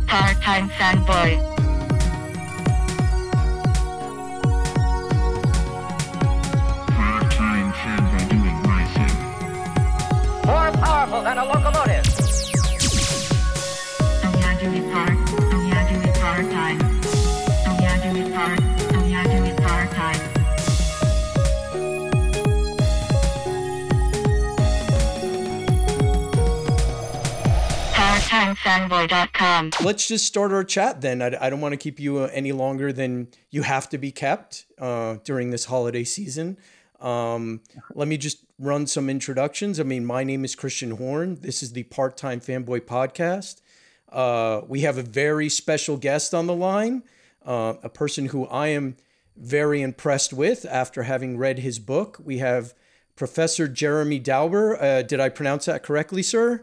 Part-time fanboy. Part-time fanboy doing my thing. More powerful than a locomotive. Oh yeah, do it part. Oh yeah, do it part-time. Oh yeah, do it part. Oh yeah, do it part-time. PartTimeFanboy.com. Let's just start our chat then. I don't want to keep you any longer than you have to be kept during this holiday season. Let me just run some introductions. I mean, my name is Christian Horn. This is the Part-Time Fanboy Podcast. We have a very special guest on the line, a person who I am very impressed with after having read his book. We have Professor Jeremy Dauber. Did I pronounce that correctly, sir?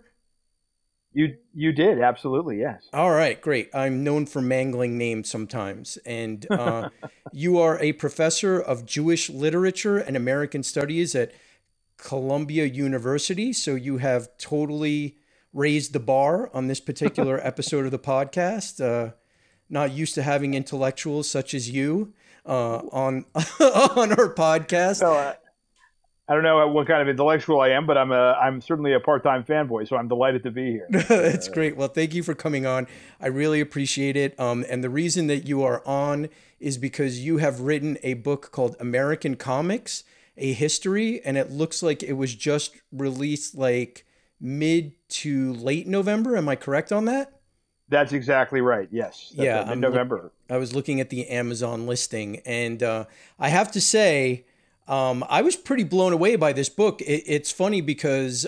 You did, absolutely, yes. All right, great. I'm known for mangling names sometimes. And you are a professor of Jewish literature and American studies at Columbia University. So you have totally raised the bar on this particular episode of the podcast. Not used to having intellectuals such as you on our podcast. So, I don't know what kind of intellectual I am, but I'm certainly a part-time fanboy, so I'm delighted to be here. That's great. Well, thank you for coming on. I really appreciate it. And the reason that you are on is because you have written a book called American Comics, A History, and it looks like it was just released like mid to late November. Am I correct on that? That's exactly right. Yes. Yeah. In November. I was looking at the Amazon listing, and I have to say, I was pretty blown away by this book. It's funny because,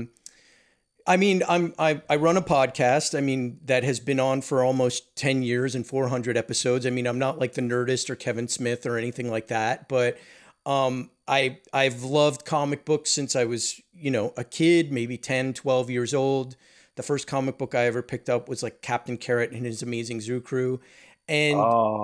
I mean, I run a podcast. I mean, that has been on for almost 10 years and 400 episodes. I mean, I'm not like the Nerdist or Kevin Smith or anything like that, but I've loved comic books since I was, a kid, maybe 10, 12 years old. The first comic book I ever picked up was like Captain Carrot and His Amazing Zoo Crew. And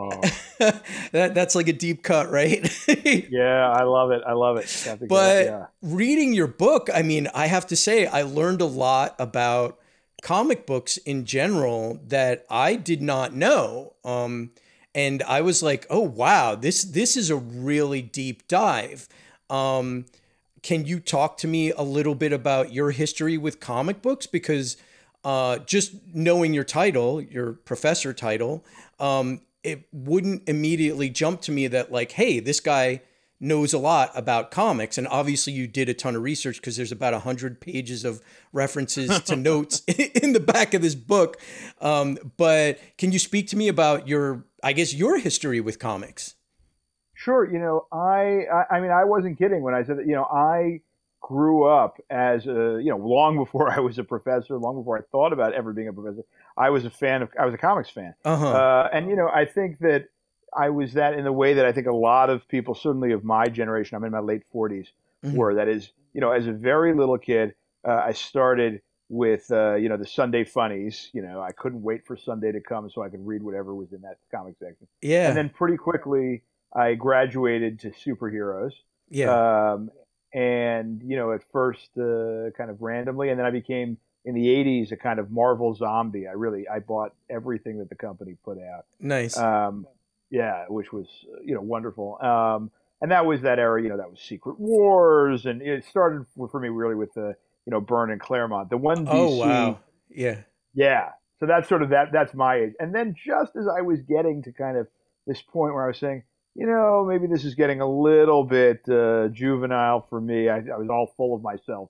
that's like a deep cut, right? Yeah, I love it. But reading your book, I mean, I have to say, I learned a lot about comic books in general that I did not know. And I was like, oh, wow, this is a really deep dive. Can you talk to me a little bit about your history with comic books? Because just knowing your title, your professor title, it wouldn't immediately jump to me that like, hey, this guy knows a lot about comics. And obviously you did a ton of research because there's about 100 pages of references to notes in the back of this book. But can you speak to me about your history with comics? Sure. I mean, I wasn't kidding when I said that, I grew up as long before I was a professor, long before I thought about ever being a professor. I was a comics fan. And, I think that I was that in the way that I think a lot of people, certainly of my generation, I'm in my late 40s, were. That is, as a very little kid, I started with, the Sunday funnies. I couldn't wait for Sunday to come so I could read whatever was in that comic section. Yeah. And then pretty quickly, I graduated to superheroes. Yeah. And, at first kind of randomly, and then I became, in the 80s, a kind of Marvel zombie. I bought everything that the company put out. Nice. Which was, wonderful. And that was that era, that was Secret Wars. And it started for me really with Byrne and Claremont. The one DC. Oh, wow. Yeah. Yeah. So that's sort of that's my age. And then just as I was getting to kind of this point where I was saying, maybe this is getting a little bit juvenile for me. I was all full of myself,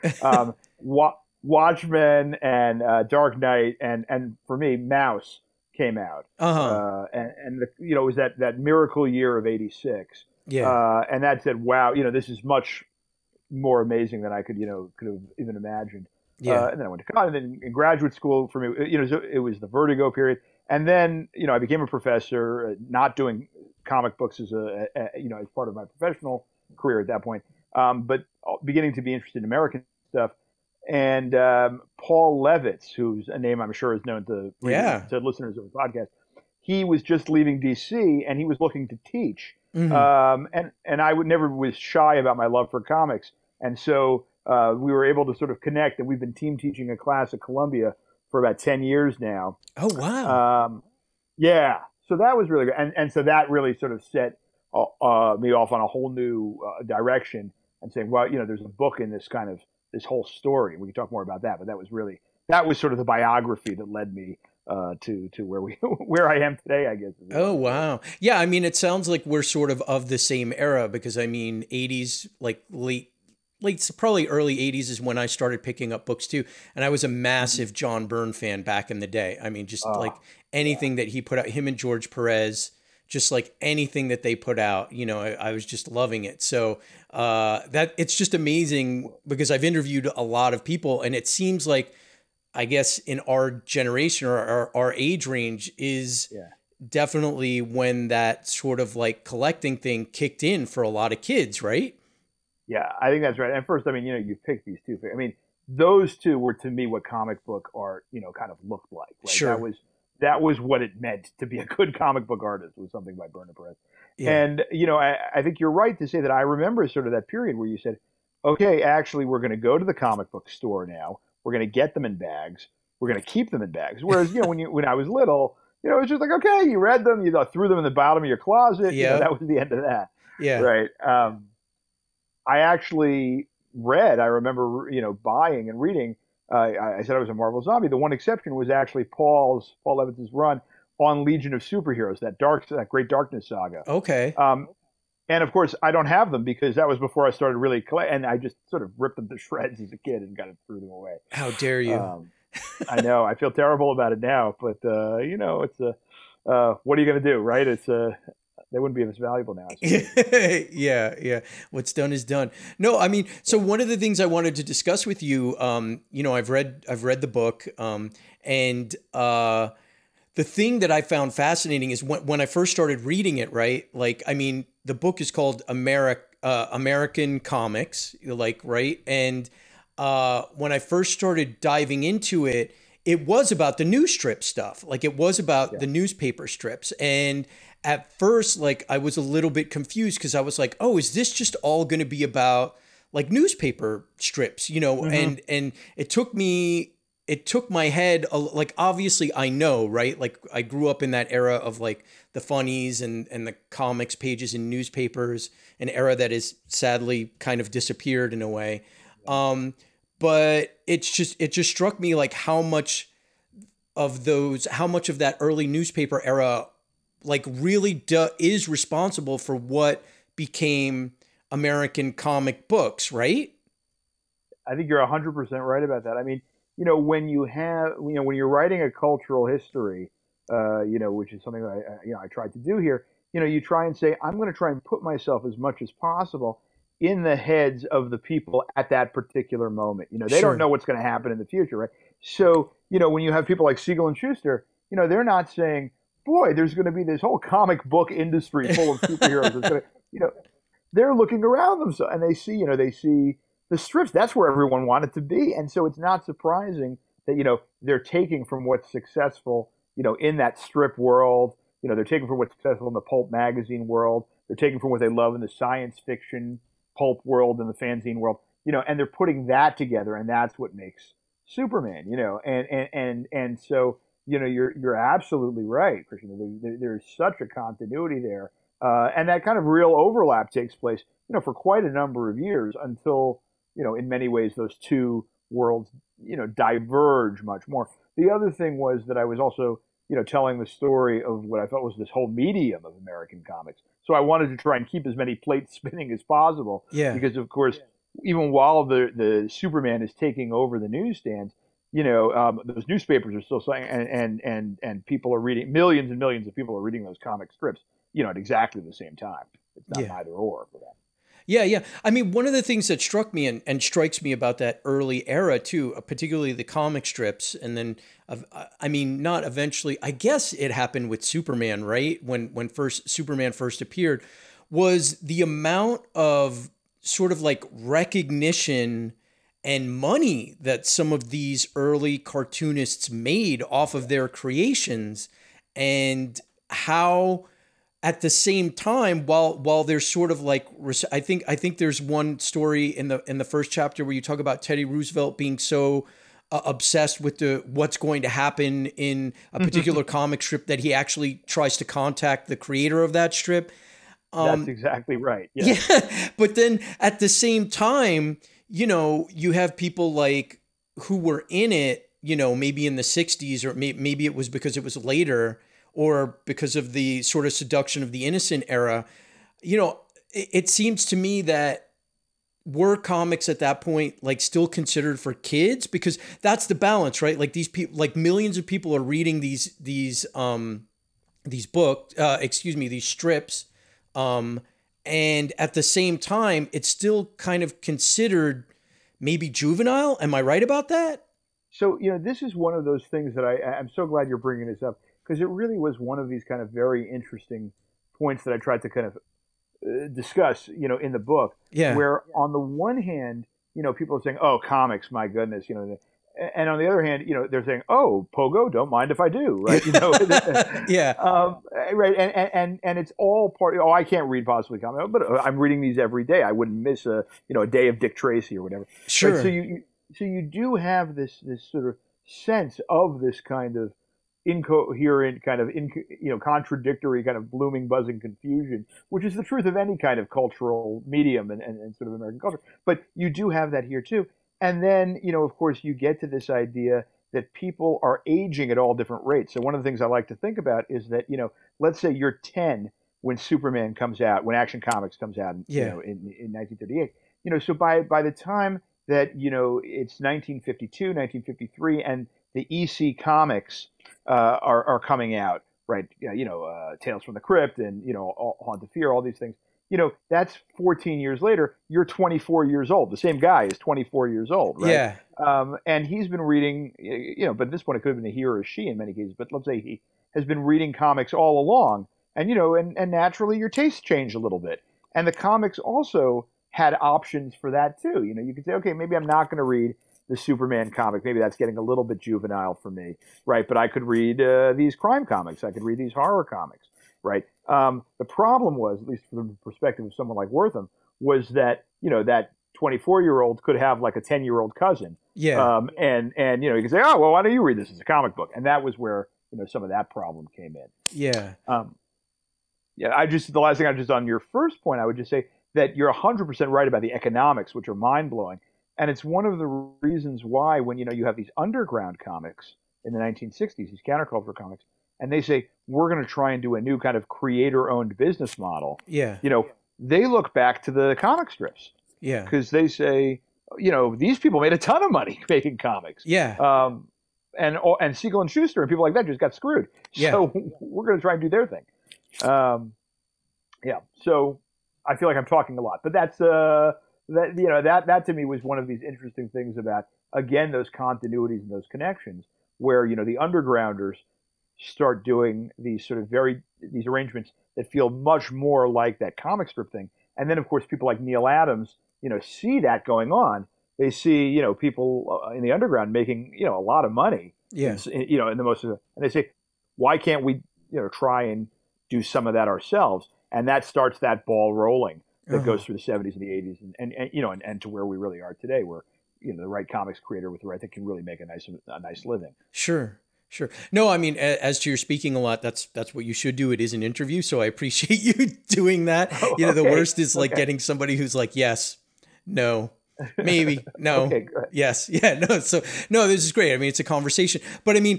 Watchmen and Dark Knight and for me, Mouse came out. And it was that miracle year of '86. Yeah. And that said, wow, this is much more amazing than I could have even imagined. Yeah. And then I went to college, and then in graduate school for me, it was the Vertigo period. And then, I became a professor, not doing comic books as as part of my professional career at that point, but beginning to be interested in American stuff. And Paul Levitz, who's a name I'm sure is known to listeners of the podcast, he was just leaving DC and he was looking to teach. And I was shy about my love for comics, and so we were able to sort of connect. And we've been team teaching a class at Columbia for about 10 years now. Oh, wow. Yeah. So that was really good. And so that really sort of set me off on a whole new direction and saying, well, there's a book in this kind of this whole story. We can talk more about that, but that was sort of the biography that led me to where I am today, I guess. Oh, wow. Yeah. I mean, it sounds like we're sort of the same era, because I mean, 80s, like late, probably early 80s is when I started picking up books too. And I was a massive John Byrne fan back in the day. I mean, just like anything that he put out, him and George Perez, just like anything that they put out, I was just loving it. So that it's just amazing, because I've interviewed a lot of people, and it seems like, I guess in our generation or our age range is definitely when that sort of like collecting thing kicked in for a lot of kids, right? Yeah, I think that's right. And first, I mean, you picked these two. I mean, those two were to me what comic book art, kind of looked like. Right? Sure. That was what it meant to be a good comic book artist, was something by Byrne and Perez. Yeah. And, I think you're right to say that I remember sort of that period where you said, okay, actually, we're going to go to the comic book store now. We're going to get them in bags. We're going to keep them in bags. Whereas, when I was little, it was just like, okay, you read them, you threw them in the bottom of your closet. Yeah. That was the end of that. Yeah. Right. I actually read, I remember, buying and reading, I said I was a Marvel zombie. The one exception was actually Paul Levitz's run on Legion of Superheroes, that Great Darkness saga. Okay. And of course, I don't have them because that was before I started really and I just sort of ripped them to shreds as a kid and kind of threw them away. How dare you? I know. I feel terrible about it now, but it's what are you going to do, right? It's they wouldn't be as valuable now. Yeah. What's done is done. No, I mean, so one of the things I wanted to discuss with you, I've read the book, and the thing that I found fascinating is when I first started reading it, right? Like, I mean, the book is called American Comics, right? And when I first started diving into it, it was about the news strip stuff. Like, it was about the newspaper strips. And at first, like, I was a little bit confused, because I was like, oh, is this just all going to be about like newspaper strips, Mm-hmm. And it took my head, like, obviously I know, right? Like, I grew up in that era of like the funnies and the comics pages in newspapers, an era that is sadly kind of disappeared in a way. But it just struck me like how much of that early newspaper era like really is responsible for what became American comic books, right? I think you're 100% right about that. I mean, when when you're writing a cultural history, which is something I tried to do here, you try and say, I'm going to try and put myself as much as possible in the heads of the people at that particular moment. They Sure. don't know what's going to happen in the future, right? So, when you have people like Siegel and Schuster, they're not saying, boy, there's going to be this whole comic book industry full of superheroes. It's gonna, they're looking around themselves and they see the strips. That's where everyone wanted to be. And so it's not surprising that, they're taking from what's successful, in that strip world. They're taking from what's successful in the pulp magazine world. They're taking from what they love in the science fiction pulp world and the fanzine world, and they're putting that together, and that's what makes Superman, and so, you're absolutely right, Christian. There's such a continuity there, and that kind of real overlap takes place, for quite a number of years until, in many ways those two worlds, diverge much more. The other thing was that I was also, telling the story of what I felt was this whole medium of American comics. So I wanted to try and keep as many plates spinning as possible. Yeah. Because of course, even while the Superman is taking over the newsstands, those newspapers are still selling, and people are reading. Millions and millions of people are reading those comic strips, at exactly the same time. It's not either or for that. Yeah. I mean, one of the things that struck me and strikes me about that early era too, particularly the comic strips, and then, not eventually, I guess it happened with Superman, right? When Superman first appeared, was the amount of sort of like recognition and money that some of these early cartoonists made off of their creations, and how at the same time, while there's sort of like, I think there's one story in the first chapter where you talk about Teddy Roosevelt being so obsessed with what's going to happen in a particular comic strip that he actually tries to contact the creator of that strip. That's exactly right. Yeah. Yeah. But then at the same time, you have people like who were in it, maybe in the 60s, or maybe it was because it was later, or because of the sort of seduction of the innocent era. It seems to me that were comics at that point like still considered for kids, because that's the balance, right? Like these people, like millions of people are reading these books, these strips. And at the same time, it's still kind of considered maybe juvenile. Am I right about that? So, this is one of those things that I'm so glad you're bringing this up, because it really was one of these kind of very interesting points that I tried to kind of discuss, in the book. Yeah. Where on the one hand, people are saying, "Oh, comics, my goodness," and on the other hand, they're saying, "Oh, Pogo, don't mind if I do," right? Yeah. Right. And it's all part. Oh, I can't read possibly comics, but I'm reading these every day. I wouldn't miss a day of Dick Tracy or whatever. Sure. Right? So you do have this sort of sense of this kind of incoherent, kind of contradictory, kind of blooming, buzzing confusion, which is the truth of any kind of cultural medium and sort of American culture. But you do have that here too. And then, of course, you get to this idea that people are aging at all different rates. So one of the things I like to think about is that, let's say you're 10 when Superman comes out, when Action Comics comes out, in 1938. So by the time that, it's 1952, 1953, and the EC comics are coming out, right? Tales from the Crypt and, Haunt of Fear, all these things. That's 14 years later. You're 24 years old. The same guy is 24 years old, right? Yeah. And he's been reading, but at this point it could have been a he or a she in many cases. But let's say he has been reading comics all along, and and naturally your tastes change a little bit. And the comics also had options for that too. You could say, okay, maybe I'm not going to read the Superman comic. Maybe that's getting a little bit juvenile for me, right? But I could read these crime comics. I could read these horror comics. Right. The problem was, at least from the perspective of someone like Wortham, was that that 24-year-old could have like a 10-year-old cousin. Yeah. And you could say, oh well, why don't you read this as a comic book? And that was where some of that problem came in. Yeah. The last thing on your first point, I would just say that you're 100% right about the economics, which are mind blowing, and it's one of the reasons why when you have these underground comics in the 1960s, these counterculture comics. And they say, we're going to try and do a new kind of creator-owned business model. Yeah. They look back to the comic strips. Yeah. Because they say, these people made a ton of money making comics. Yeah. And Siegel and Schuster and people like that just got screwed. Yeah. So we're going to try and do their thing. So I feel like I'm talking a lot. But that's, that to me was one of these interesting things about, again, those continuities and those connections where, the undergrounders start doing these sort of these arrangements that feel much more like that comic strip thing. And then, of course, people like Neil Adams, see that going on. They see, people in the underground making, a lot of money. Yeah. In the most, and they say, why can't we, try and do some of that ourselves? And that starts that ball rolling that goes through the 70s and the 80s and to where we really are today, where, the right comics creator with the right thing can really make a nice living. Sure. Sure. No, I mean, as to your speaking a lot, that's what you should do. It is an interview, so I appreciate you doing that. The worst is like getting somebody who's like, yes, no, maybe, no, okay, good. Yes, yeah, no. So no, this is great. I mean, it's a conversation, but I mean,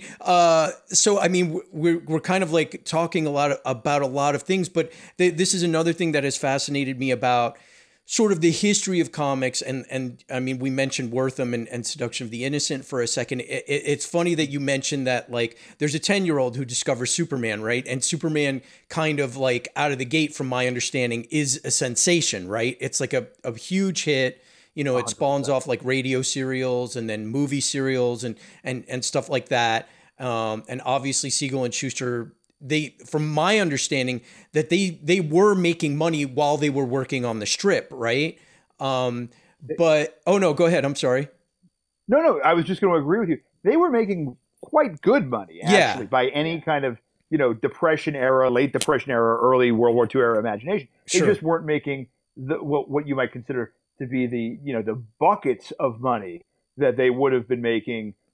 we're kind of like talking about a lot of things, but this is another thing that has fascinated me about sort of the history of comics, and I mean, we mentioned Wortham and Seduction of the Innocent for a second. It's funny that you mentioned that, like, there's a 10-year-old who discovers Superman, right? And Superman kind of like out of the gate, from my understanding, is a sensation, right? It's like a huge hit. It spawns off like radio serials and then movie serials and stuff like that. And obviously Siegel and Schuster, from my understanding, that they were making money while they were working on the strip, right? But no, go ahead. I'm sorry. No, I was just going to agree with you. They were making quite good money, actually, by any kind of Depression era, late Depression era, early World War II era imagination. They Sure. just weren't making what you might consider to be the buckets of money that they would have been making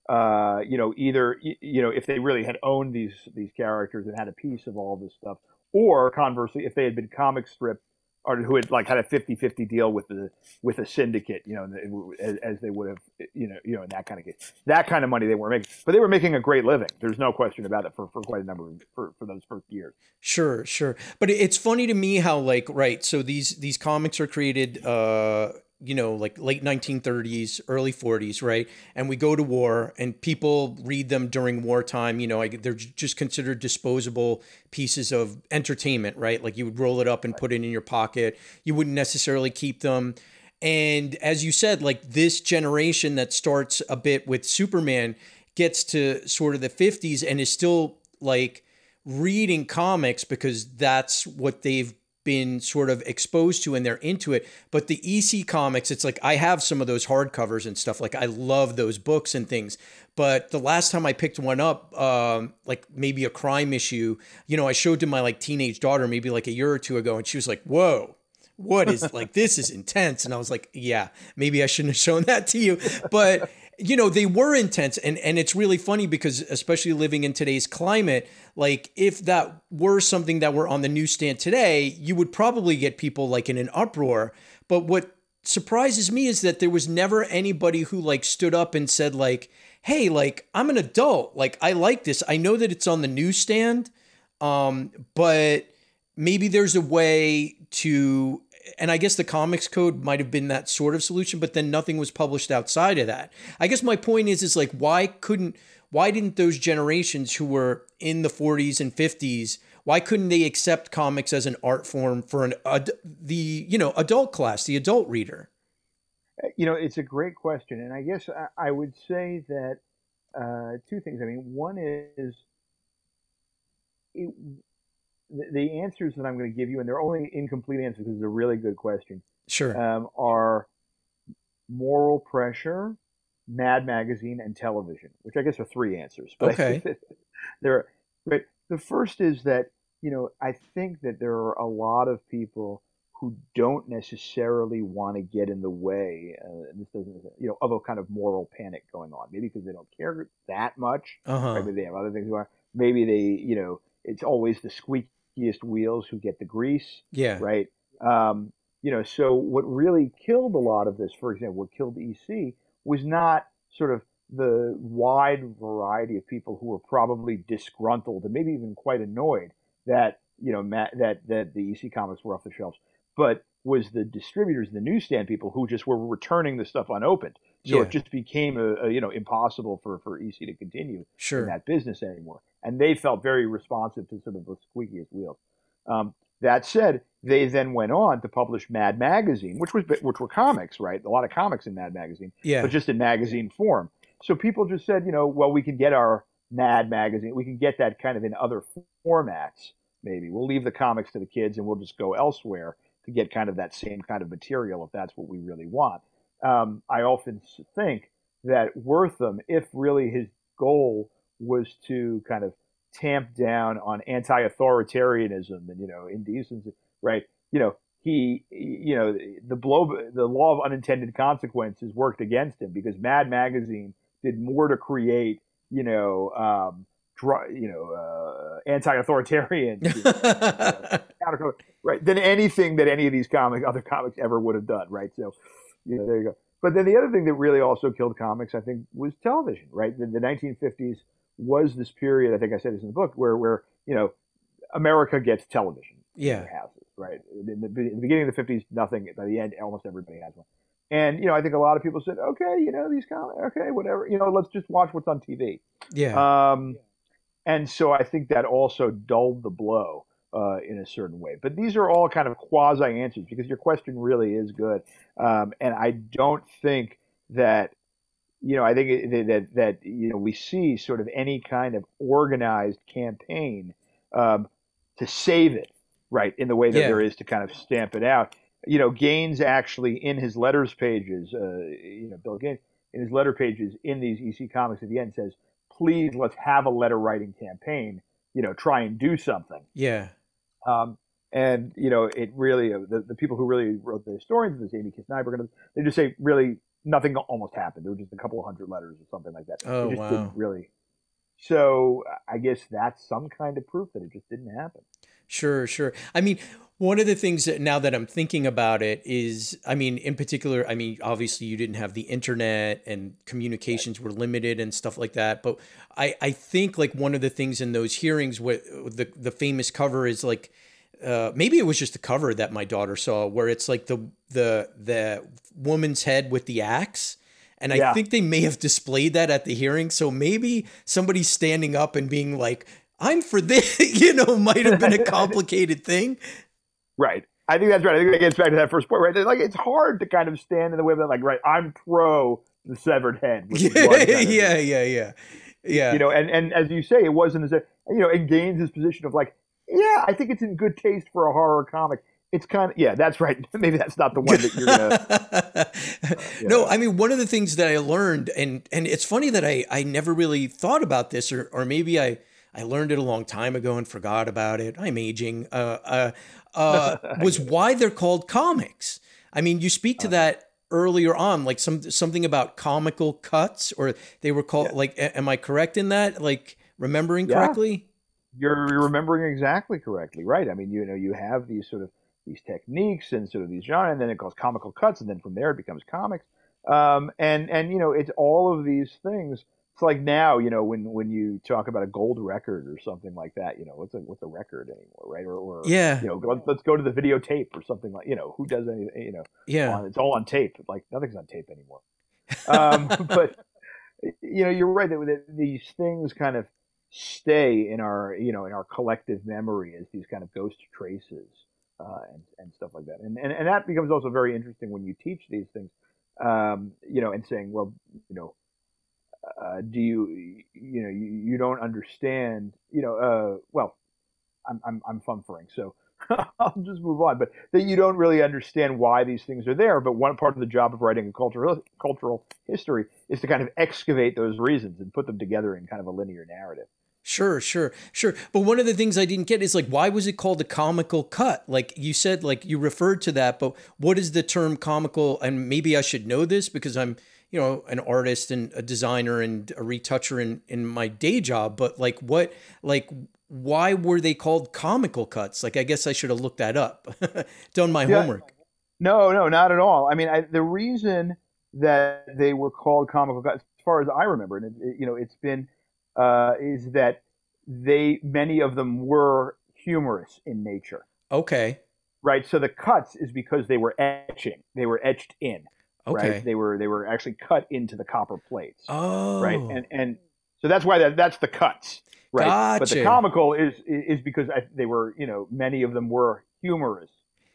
either if they really had owned these characters and had a piece of all this stuff, or conversely, if they had been comic strip or who had like had a 50-50 deal with a syndicate, as they would have, in that kind of case, that kind of money they were making, but they were making a great living. There's no question about it for quite a number for those first years. Sure. But it's funny to me how so these comics are created, like late 1930s, early 40s, right? And we go to war and people read them during wartime. They're just considered disposable pieces of entertainment, right? Like you would roll it up and put it in your pocket. You wouldn't necessarily keep them. And as you said, like this generation that starts a bit with Superman gets to sort of the 50s and is still like reading comics because that's what they've been sort of exposed to and they're into it. But the EC comics, it's like I have some of those hardcovers and stuff. Like I love those books and things. But the last time I picked one up, like maybe a crime issue, I showed to my like teenage daughter maybe like a year or two ago, and she was like, "Whoa, what is like this is intense." And I was like, "Yeah, maybe I shouldn't have shown that to you." But they were intense. And it's really funny because especially living in today's climate, like if that were something that were on the newsstand today, you would probably get people like in an uproar. But what surprises me is that there was never anybody who like stood up and said like, "Hey, like I'm an adult. Like I like this. I know that it's on the newsstand. But maybe there's a way to," and I guess the Comics Code might have been that sort of solution, but then nothing was published outside of that. I guess my point is like, why didn't those generations who were in the 40s and 50s, why couldn't they accept comics as an art form for the adult class, the adult reader? It's a great question. And I guess I would say that two things. I mean, one is the answers that I'm going to give you, and they're only incomplete answers because it's a really good question. Sure. Are moral pressure, Mad Magazine, and television, which I guess are three answers. But okay. But the first is that, I think that there are a lot of people who don't necessarily want to get in the way, and this doesn't, of a kind of moral panic going on. Maybe because they don't care that much. Uh-huh. Maybe they have other things going on. Maybe they, it's always the squeakiest wheels who get the grease. Yeah. Right. So what really killed a lot of this, for example, what killed EC was not sort of the wide variety of people who were probably disgruntled and maybe even quite annoyed that, that the EC comics were off the shelves, but was the distributors, the newsstand people who just were returning the stuff unopened. So it just became impossible for EC to continue in that business anymore. And they felt very responsive to sort of the squeakiest wheels. That said, they then went on to publish Mad Magazine, which were comics, right? A lot of comics in Mad Magazine, but just in magazine form. So people just said, well, we can get our Mad Magazine, we can get that kind of in other formats. Maybe we'll leave the comics to the kids and we'll just go elsewhere to get kind of that same kind of material if that's what we really want. I often think that Wertham, if really his goal was to kind of tamp down on anti-authoritarianism and, indecency, right? He, the law of unintended consequences worked against him because Mad Magazine did more to create, anti-authoritarian, right, than anything that any of these other comics ever would have done, right? So, there you go. But then the other thing that really also killed comics, I think, was television, right? The 1950s was this period, I think I said this in the book, where America gets television in their houses, right? In the beginning of the 50s, nothing. By the end, almost everybody has one. And, I think a lot of people said, okay, these comics, okay, whatever, let's just watch what's on TV. Yeah. And so I think that also dulled the blow in a certain way. But these are all kind of quasi-answers because your question really is good. And I don't think that, I think that we see sort of any kind of organized campaign to save it, right, in the way that there is to kind of stamp it out. Gaines actually in his letters pages, Bill Gaines, in his letter pages in these EC comics at the end says, please, let's have a letter writing campaign, try and do something. Yeah. And, it really, the people who really wrote the historians of this, Amy Kiss Nyberg, they just say, really, nothing almost happened. There were just a couple of hundred letters or something like that. Oh, It just wow. didn't really. So I guess that's some kind of proof that it just didn't happen. Sure, sure. I mean, one of the things that now that I'm thinking about it is, I mean, in particular, I mean, obviously you didn't have the internet and communications were limited and stuff like that. But I think like one of the things in those hearings, what the famous cover is like, maybe it was just the cover that my daughter saw, where it's like the woman's head with the axe. And I Yeah. think they may have displayed that at the hearing. So maybe somebody standing up and being like, I'm for this, might have been a complicated thing. Right. I think that's right. I think that gets back to that first point, right? Like, it's hard to kind of stand in the way of that, like, right, I'm pro the severed head. Which is one kind of- Yeah. And as you say, it wasn't as, it gains this position of like, yeah, I think it's in good taste for a horror comic. It's kind of, yeah, that's right. Maybe that's not the one that you're going to. No, I mean, one of the things that I learned, and it's funny that I never really thought about this, or maybe I learned it a long time ago and forgot about it. I'm aging. Was why they're called comics. I mean, you speak to that earlier on, like something about comical cuts, or they were called like. Am I correct in that? Like remembering correctly? You're remembering exactly correctly, right? I mean, you have these techniques and sort of these genres, and then it calls comical cuts, and then from there it becomes comics. And it's all of these things. It's like now, when you talk about a gold record or something like that, what's a record anymore, right? Or Yeah. Let's go to the videotape or something like, who does anything, Yeah. it's all on tape. Like nothing's on tape anymore. But you're right that these things kind of stay in our, in our collective memory as these kind of ghost traces, and stuff like that. And that becomes also very interesting when you teach these things, and saying, well, do you don't understand, well, I'm funfering, so I'll just move on, but that you don't really understand why these things are there. But one part of the job of writing a cultural history is to kind of excavate those reasons and put them together in kind of a linear narrative. Sure. But one of the things I didn't get is like, why was it called a comical cut? Like you said, like you referred to that, but what is the term comical? And maybe I should know this because I'm, an artist and a designer and a retoucher in my day job. But why were they called comical cuts? Like, I guess I should have looked that up, done my homework. No, not at all. I mean, the reason that they were called comical cuts, as far as I remember, and it's been, is that many of them were humorous in nature. Okay. Right. So the cuts is because they were etched in. Okay. Right. They were actually cut into the copper plates. Oh. Right. And so that's why that's the cuts. Right. Gotcha. But the comical is because they were, many of them were humorous,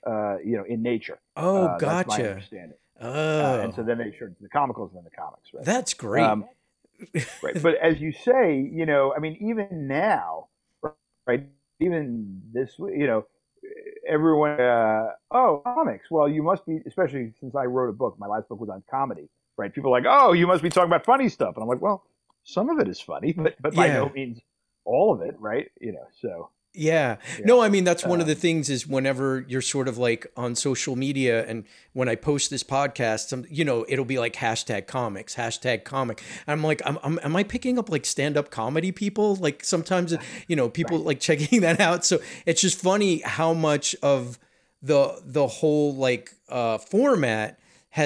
in nature. Oh, gotcha. That's my understanding. Oh. And so then they showed the comicals and then the comics. Right. That's great. Right. But as you say, I mean, even now, right, even this, everyone, comics. Well, you must be, especially since I wrote a book, my last book was on comedy, right? People are like, oh, you must be talking about funny stuff. And I'm like, well, some of it is funny, but by no means all of it, right? So. Yeah. No, I mean, that's one of the things is whenever you're sort of like on social media and when I post this podcast, it'll be like #comics, #comic. I'm like, am I picking up like stand-up comedy people? Like sometimes, people like checking that out. So it's just funny how much of the whole like format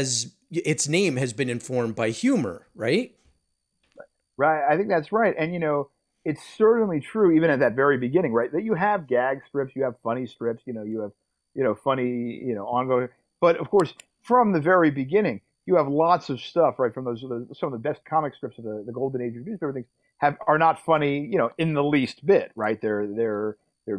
its name has been informed by humor, right? Right. I think that's right. And, it's certainly true, even at that very beginning, right? That you have gag strips, you have funny strips, you have, funny, ongoing. But of course, from the very beginning, you have lots of stuff, right? From some of the best comic strips of the golden age of newspaper things are not funny, in the least bit, right? They're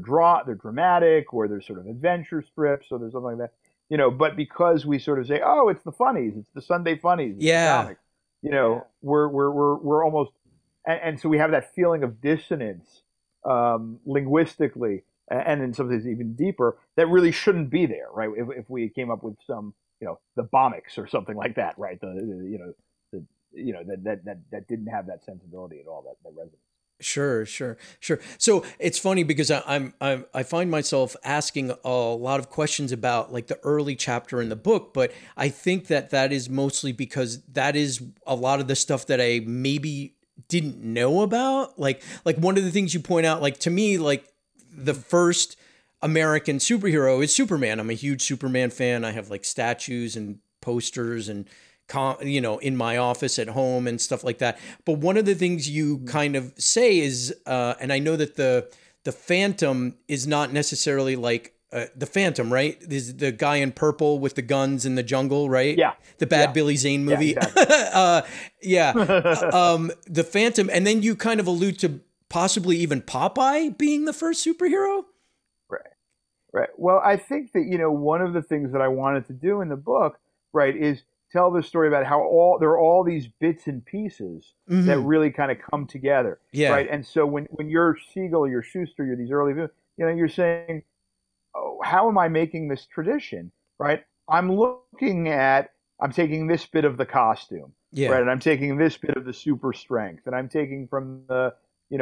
dramatic, or they're sort of adventure strips, or there's something like that, But because we sort of say, oh, it's the funnies, it's the Sunday funnies, it's the comics, we're almost. And so we have that feeling of dissonance linguistically, and in some cases even deeper, that really shouldn't be there, right? If we came up with some, the Bomics or something like that, right? That didn't have that sensibility at all, that resonance. Sure, sure, sure. So it's funny because I find myself asking a lot of questions about like the early chapter in the book, but I think that that is mostly because that is a lot of the stuff that I maybe didn't know about. Like one of the things you point out, like to me, like the first American superhero is Superman. I'm a huge Superman fan. I have like statues and posters and in my office at home and stuff like that. But one of the things you kind of say is, and I know that the Phantom is not necessarily like the Phantom, right? Is the guy in purple with the guns in the jungle, right? Yeah. The Bad Yeah. Billy Zane movie. Yeah, exactly. Yeah. The Phantom, and then you kind of allude to possibly even Popeye being the first superhero. Right. Right. Well, I think that, one of the things that I wanted to do in the book, right, is tell the story about how there are all these bits and pieces that really kind of come together. Yeah. Right. And so when you're Siegel, you're Schuster, you're these early, you're saying, oh, how am I making this tradition? Right. I'm taking this bit of the costume. Yeah. Right. And I'm taking this bit of the super strength, and I'm taking from the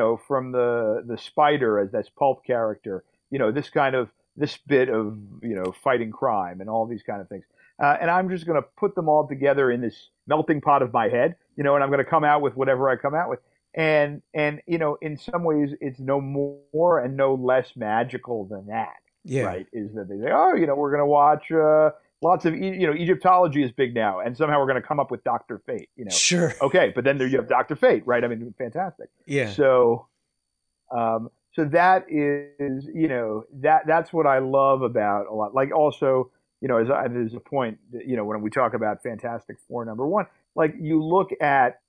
spider as that's pulp character, this bit of, fighting crime and all these kind of things. And I'm just going to put them all together in this melting pot of my head, and I'm going to come out with whatever I come out with. And in some ways, it's no more and no less magical than that. Yeah. Right. Is that they say, oh, we're going to watch lots of, Egyptology is big now, and somehow we're going to come up with Dr. Fate, Sure. Okay. But then there you have Dr. Fate, right? I mean, fantastic. Yeah. So that is, that's what I love about a lot. Like also, there's a point, when we talk about Fantastic Four #1, like you look at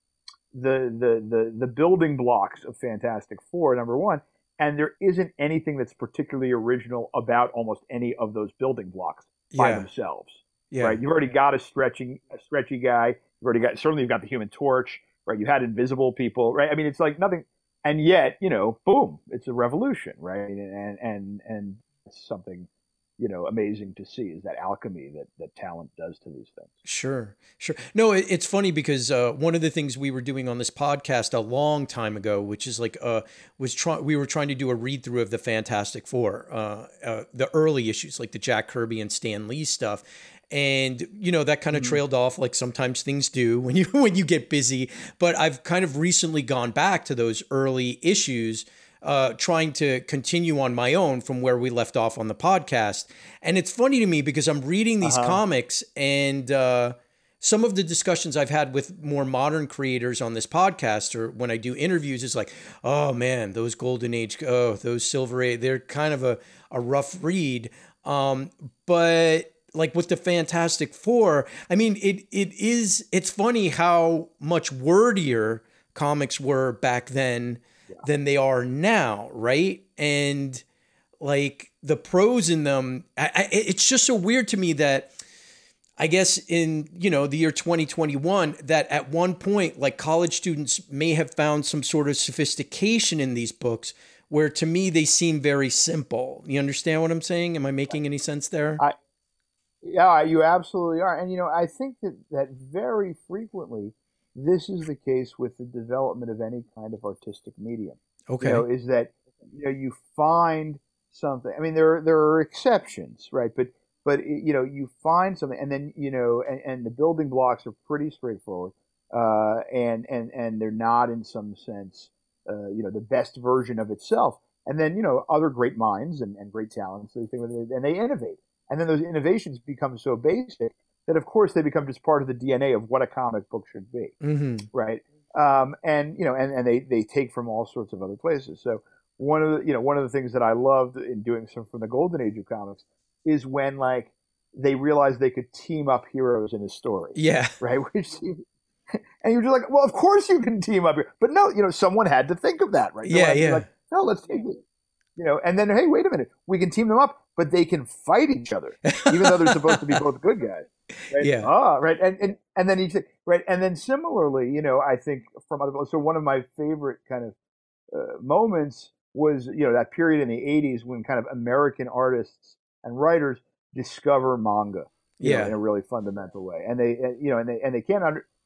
the building blocks of Fantastic Four &1, and there isn't anything that's particularly original about almost any of those building blocks by themselves. Yeah. Right? You've already got a stretchy guy. You've got the Human Torch. Right? You had invisible people. Right? I mean, it's like nothing. And yet, boom, it's a revolution, right? And it's something, amazing to see, is that alchemy that talent does to these things. Sure, sure. No, it's funny because one of the things we were doing on this podcast a long time ago, which is like we were trying to do a read through of the Fantastic Four, the early issues, like the Jack Kirby and Stan Lee stuff. And, that kind of trailed off, like sometimes things do when you get busy. But I've kind of recently gone back to those early issues, trying to continue on my own from where we left off on the podcast. And it's funny to me because I'm reading these comics, and some of the discussions I've had with more modern creators on this podcast, or when I do interviews, is like, oh man, those Golden Age, those Silver Age, they're kind of a rough read. But like with the Fantastic Four, I mean, it's funny how much wordier comics were back then than they are now, right? And like the prose in them, it's just so weird to me that I guess in, the year 2021, that at one point, like college students may have found some sort of sophistication in these books, where to me, they seem very simple. You understand what I'm saying? Am I making any sense there? Yeah, you absolutely are. And, I think that very frequently, this is the case with the development of any kind of artistic medium. Okay. Is that, you find something. I mean, there are exceptions, right? But you find something, and then, and the building blocks are pretty straightforward. And they're not in some sense, the best version of itself. And then, other great minds and great talents, and they innovate. And then those innovations become so basic that, of course, they become just part of the DNA of what a comic book should be, right? And they take from all sorts of other places. So one of the things that I loved in doing some from the Golden Age of comics is when like they realized they could team up heroes in a story. Yeah. Right. And you're just like, well, of course you can team up here, but no, someone had to think of that, right? Yeah, yeah. Like, no, let's take it. And then, hey, wait a minute, we can team them up, but they can fight each other, even though they're supposed to be both good guys. Right? Yeah. Right. And then you say, right. And then similarly, I think from other, so one of my favorite kind of moments was, that period in the 80s when kind of American artists and writers discover manga, in a really fundamental way. And they, and they can't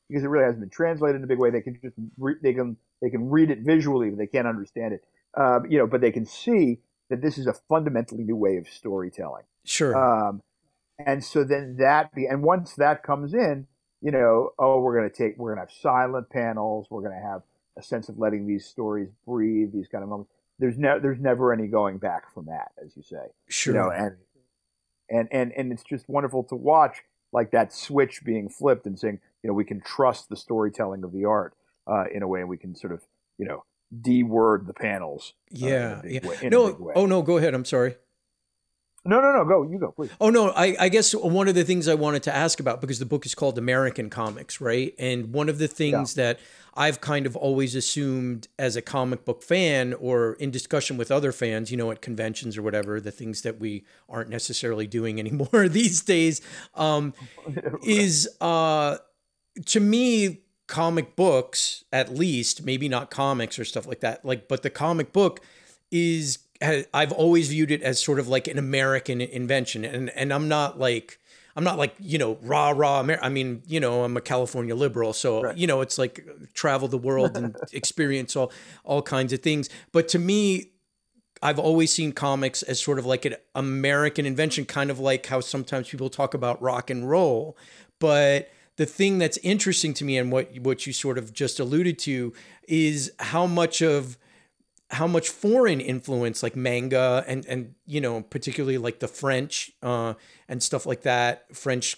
because it really hasn't been translated in a big way. They can just they can read it visually, but they can't understand it. But they can see that this is a fundamentally new way of storytelling. Sure. And so then and once that comes in, we're going to have silent panels. We're going to have a sense of letting these stories breathe, these kind of moments. There's never any going back from that, as you say. Sure. And it's just wonderful to watch, like that switch being flipped and saying, we can trust the storytelling of the art in a way, and we can sort of, de-word the panels. Yeah. No, go ahead. I'm sorry. No, go. You go, please. Oh, no, I guess one of the things I wanted to ask about, because the book is called American Comics, right? And one of the things that I've kind of always assumed as a comic book fan, or in discussion with other fans, at conventions or whatever, the things that we aren't necessarily doing anymore these days, is to me, comic books, at least, maybe not comics or stuff like that, but the comic book I've always viewed it as sort of like an American invention. And I'm not like, rah. I mean, I'm a California liberal. So, right. It's like travel the world and experience all kinds of things. But to me, I've always seen comics as sort of like an American invention, kind of like how sometimes people talk about rock and roll. But the thing that's interesting to me, and what you sort of just alluded to, is how much foreign influence, like manga and particularly like the French and stuff like that, French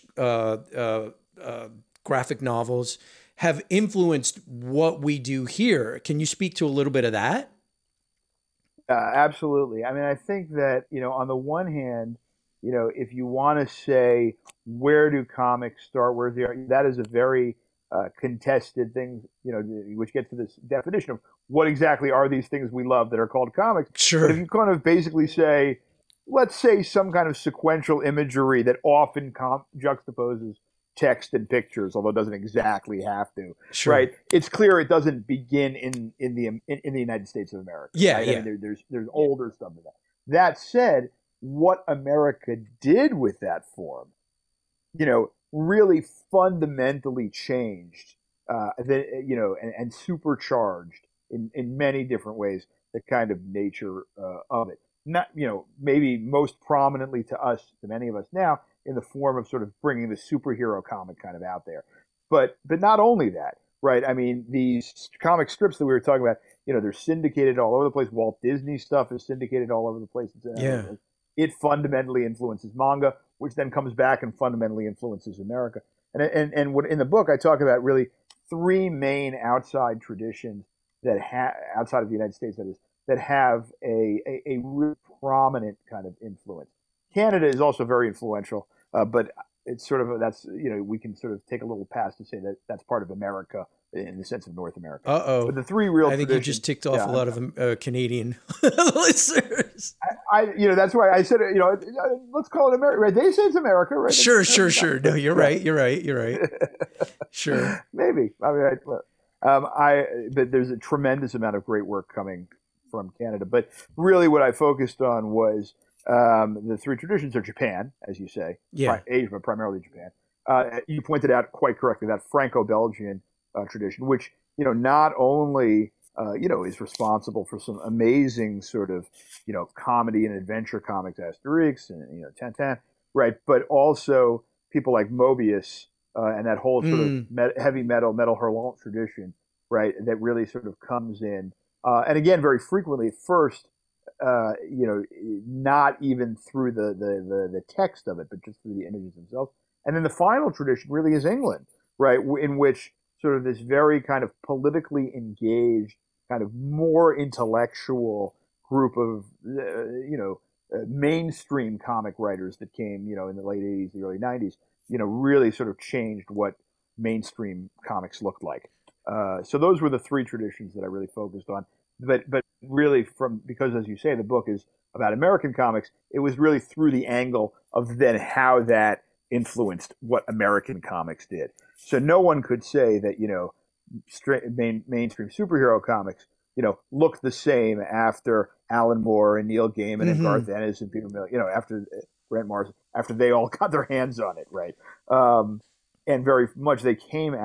graphic novels, have influenced what we do here. Can you speak to a little bit of that? Absolutely. I mean, I think that, on the one hand, if you want to say, where do comics start, where's the art, that is a very contested thing, which gets to this definition of what exactly are these things we love that are called comics. Sure. But if you kind of basically say, let's say some kind of sequential imagery that often juxtaposes text and pictures, although it doesn't exactly have to, sure. Right? It's clear it doesn't begin in the United States of America. Yeah, right? yeah. I mean, there's older stuff than that. That said, what America did with that form, really fundamentally changed, and supercharged in many different ways the kind of nature of it. Not, maybe most prominently to many of us now, in the form of sort of bringing the superhero comic kind of out there. But not only that, right? I mean, these comic strips that we were talking about, they're syndicated all over the place. Walt Disney stuff is syndicated all over the place. Yeah. It fundamentally influences manga, which then comes back and fundamentally influences America. And what in the book I talk about really three main outside traditions that outside of the United States, that have a real prominent kind of influence. Canada is also very influential, but it's sort of we can sort of take a little pass to say that that's part of America in the sense of North America. But the three real I think you just ticked off a lot of Canadian listeners. That's why I said let's call it America. Right? They say it's America, right? Sure. No, you're right. Sure. Maybe. I mean, but there's a tremendous amount of great work coming from Canada. But really, what I focused on was the three traditions of Japan, as you say, Asia, but primarily Japan. You pointed out quite correctly that Franco-Belgian tradition, which not only is responsible for some amazing sort of comedy and adventure comics, Asterix and Tintin, right? But also people like Mobius and that whole sort of heavy metal hurlant tradition, right? That really sort of comes in, and again, very frequently at first. Not even through the text of it, but just through the images themselves. And then the final tradition really is England, right? In which sort of this very kind of politically engaged, kind of more intellectual group of, mainstream comic writers that came, in the late 80s, the early 90s, really sort of changed what mainstream comics looked like. So those were the three traditions that I really focused on. But really because as you say, the book is about American comics, it was really through the angle of then how that influenced what American comics did. So no one could say that, mainstream superhero comics, looked the same after Alan Moore and Neil Gaiman and Garth Ennis and Peter Miller, after Grant Morrison, after they all got their hands on it, right? And very much they came out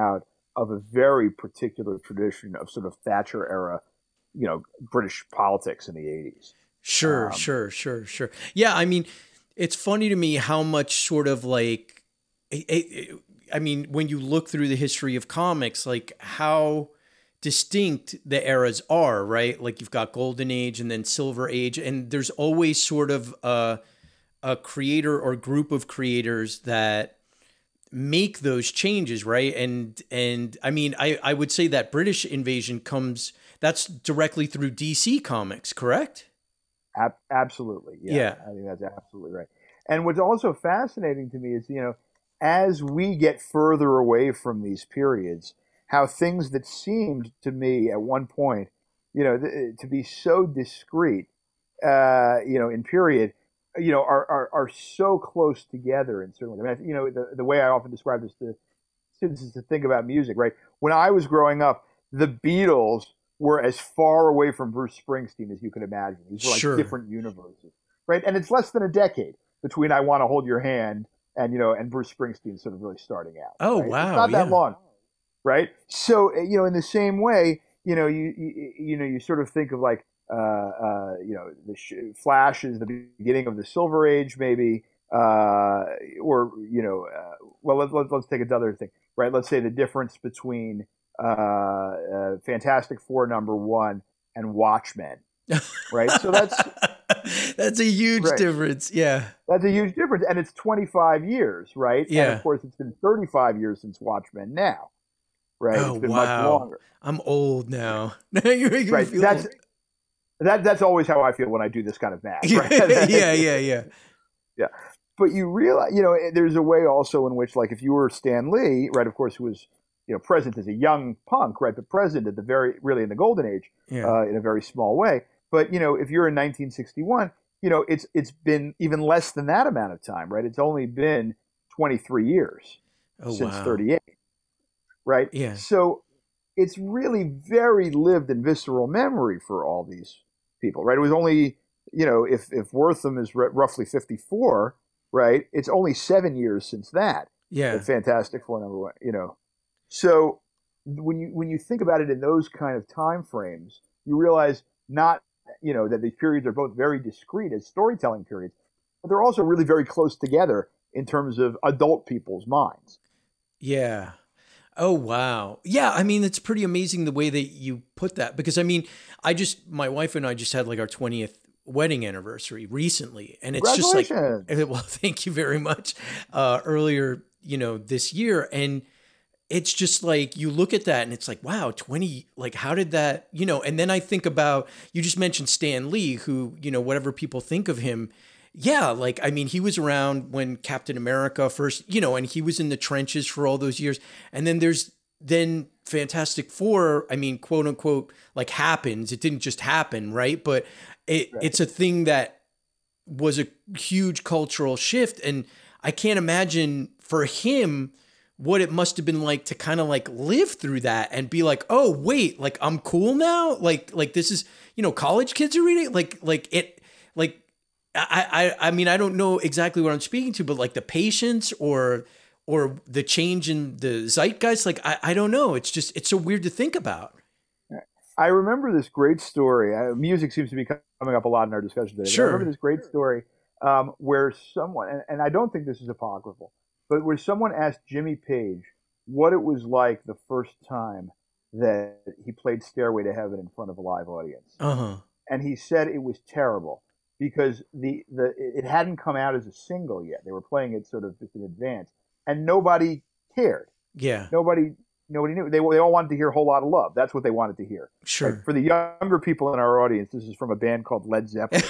of a very particular tradition of sort of Thatcher era, British politics in the 80s. Sure. Yeah, I mean, it's funny to me how much sort of like, I mean, when you look through the history of comics, like how distinct the eras are, right? Like you've got Golden Age and then Silver Age, and there's always sort of a creator or group of creators that make those changes, right? And I mean, I would say that British invasion that's directly through DC Comics, correct? Absolutely. Yeah. I think that's absolutely right. And what's also fascinating to me is, as we get further away from these periods, how things that seemed to me at one point, to be so discrete, in period, are so close together in certain ways. I mean, the way I often describe this to students is to think about music, right? When I was growing up, the Beatles were as far away from Bruce Springsteen as you could imagine. These were like different universes, right? And it's less than a decade between I Want to Hold Your Hand and Bruce Springsteen sort of really starting out. Oh, right? wow. It's not that long, right? So, in the same way, you sort of think of like, Flash is the beginning of the Silver Age, maybe, well, let's take another thing, right? Let's say the difference between Fantastic Four #1 and Watchmen, right? So that's a huge difference. Yeah, that's a huge difference, and it's 25 years, right? Yeah, and of course it's been 35 years since Watchmen now, right? Oh, it's been wow. much longer. I'm old now. You're making me feel old. That's always how I feel when I do this kind of math. Right? Yeah. But you realize, there's a way also in which, like, if you were Stan Lee, right, of course, who was, present as a young punk, right, but present at really in the Golden Age, in a very small way. But, if you're in 1961, it's been even less than that amount of time, right? It's only been 23 years since 38, right? Yeah. So it's really very lived and visceral memory for all these people, right? It was only, if Wortham is roughly 54, right? It's only 7 years since that. Yeah. The Fantastic Four #1, So when you think about it in those kind of time frames, you realize not, that these periods are both very discrete as storytelling periods, but they're also really very close together in terms of adult people's minds. Yeah. Oh, wow. Yeah. I mean, it's pretty amazing the way that you put that, because I mean, my wife and I just had like our 20th wedding anniversary recently. And it's just like, well, thank you very much. Earlier, this year. And it's just like, you look at that and it's like, wow, 20, like, how did that, and then I think about, you just mentioned Stan Lee, who, whatever people think of him. Yeah. Like, I mean, he was around when Captain America first, and he was in the trenches for all those years. And then there's Fantastic Four, I mean, quote unquote, like happens. It didn't just happen. Right. But it's a thing that was a huge cultural shift. And I can't imagine for him what it must have been like to kind of like live through that and be like, oh, wait, like I'm cool now. Like this is, college kids are reading I mean, I don't know exactly what I'm speaking to, but like the patience or the change in the zeitgeist, like, I don't know. It's so weird to think about. I remember this great story. Music seems to be coming up a lot in our discussion today. Sure. I remember this great story where someone, and I don't think this is apocryphal, but where someone asked Jimmy Page what it was like the first time that he played Stairway to Heaven in front of a live audience. Uh-huh. And he said it was terrible because it hadn't come out as a single yet. They were playing it sort of just in advance, and nobody cared. Yeah. Nobody knew. They all wanted to hear a Whole Lot of Love. That's what they wanted to hear. Sure. Like, for the younger people in our audience, this is from a band called Led Zeppelin.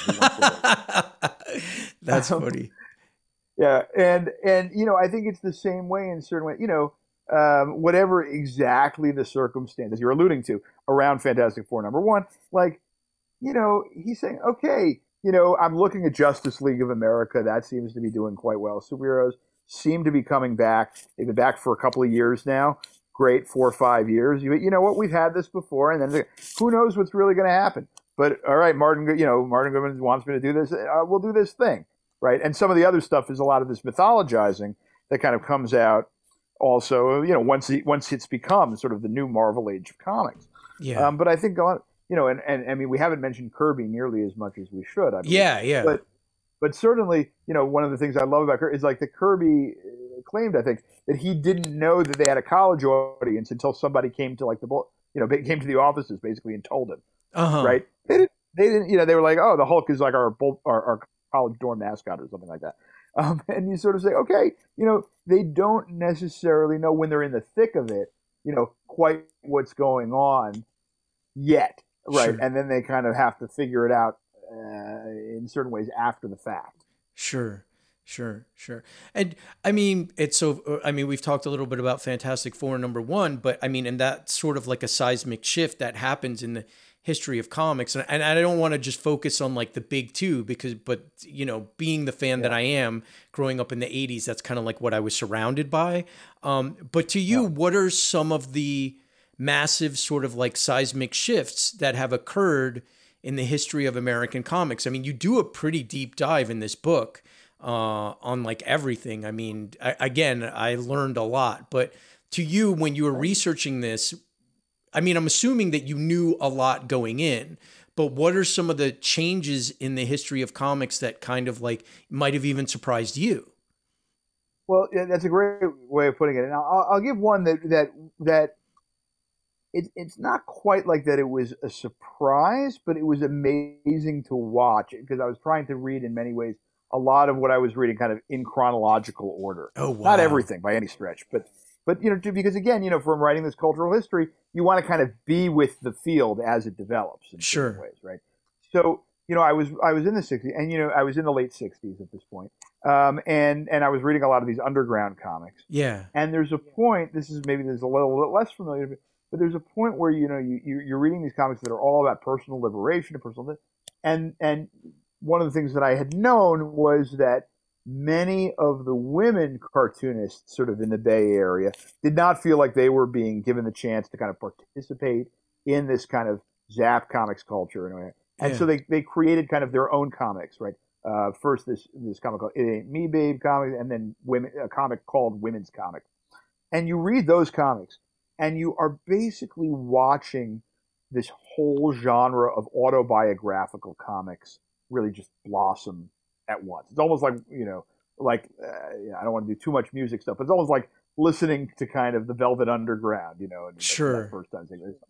That's funny. Yeah, and I think it's the same way in certain ways. Whatever exactly the circumstances you're alluding to around Fantastic Four #1, like, he's saying, okay, I'm looking at Justice League of America. That seems to be doing quite well. Superheroes seem to be coming back. They've been back for a couple of years now. Great, 4 or 5 years. You know what? We've had this before, and then who knows what's really going to happen? But all right, Martin Goodman wants me to do this. We'll do this thing. Right. And some of the other stuff is a lot of this mythologizing that kind of comes out also, once it's become sort of the new Marvel age of comics. Yeah. But I think, and I mean, we haven't mentioned Kirby nearly as much as we should. I believe. Yeah. But certainly, one of the things I love about Kirby is like the Kirby claimed, I think, that he didn't know that they had a college audience until somebody came to came to the offices basically and told him. Right? They didn't. They were like, oh, the Hulk is like our college dorm mascot or something like that. And you sort of say, okay, they don't necessarily know when they're in the thick of it, quite what's going on yet, right? Sure. And then they kind of have to figure it out in certain ways after the fact. Sure. And I mean, we've talked a little bit about Fantastic Four #1, but I mean, and that's sort of like a seismic shift that happens in the history of comics. And I don't want to just focus on like the big two but being the fan that I am growing up in the 80s, that's kind of like what I was surrounded by. But to you, what are some of the massive sort of like seismic shifts that have occurred in the history of American comics? I mean, you do a pretty deep dive in this book on like everything. I mean, I learned a lot, but to you, when you were researching this, I mean, I'm assuming that you knew a lot going in, but what are some of the changes in the history of comics that kind of like might have even surprised you? Well, yeah, that's a great way of putting it. And I'll give one that it's not quite like that. It was a surprise, but it was amazing to watch because I was trying to read in many ways a lot of what I was reading kind of in chronological order. Oh, wow. Not everything by any stretch, but because again, from writing this cultural history, you want to kind of be with the field as it develops in certain ways, right? So, I was in the 60s, and I was in the late 60s at this point, and I was reading a lot of these underground comics. Yeah. And there's a point. This is a little bit less familiar, but there's a point where you're reading these comics that are all about personal liberation and one of the things that I had known was that many of the women cartoonists sort of in the Bay Area did not feel like they were being given the chance to kind of participate in this kind of Zap comics culture. And so they created kind of their own comics, right? First this comic called It Ain't Me Babe comic, and then a comic called Women's Comic. And you read those comics, and you are basically watching this whole genre of autobiographical comics really just blossom at once. It's almost like, I don't want to do too much music stuff, but it's almost like listening to kind of the Velvet Underground, and sure. That first time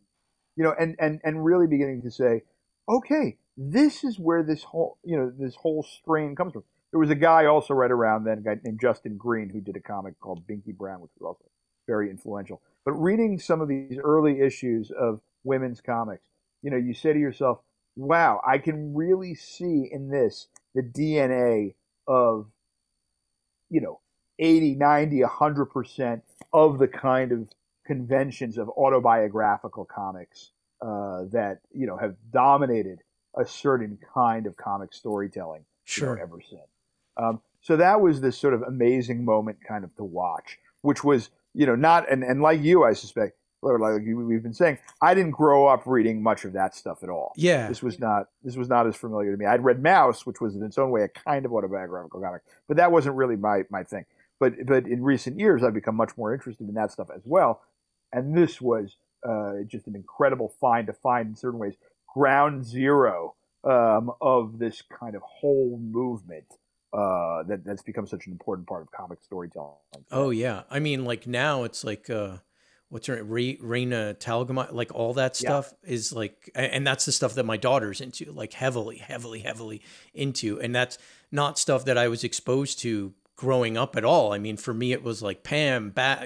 and really beginning to say, okay, this is where this whole strain comes from. There was a guy also right around then, a guy named Justin Green, who did a comic called Binky Brown, which was also very influential. But reading some of these early issues of women's comics, you say to yourself, wow, I can really see in this the DNA of, 80, 90, 100% of the kind of conventions of autobiographical comics that, have dominated a certain kind of comic storytelling ever since. So that was this sort of amazing moment kind of to watch, which was, not, and like you, I suspect, or like we've been saying, I didn't grow up reading much of that stuff at all. Yeah. This was not as familiar to me. I'd read Mouse, which was in its own way a kind of autobiographical comic, but that wasn't really my thing. But in recent years, I've become much more interested in that stuff as well. And this was just an incredible find in certain ways, ground zero of this kind of whole movement that's become such an important part of comic storytelling. Oh yeah, I mean, like now it's like what's her Raina Telgemeier, like all that stuff is like, and that's the stuff that my daughter's into, like heavily into, and that's not stuff that I was exposed to growing up at all. I mean, for me, it was like Pam, Pow,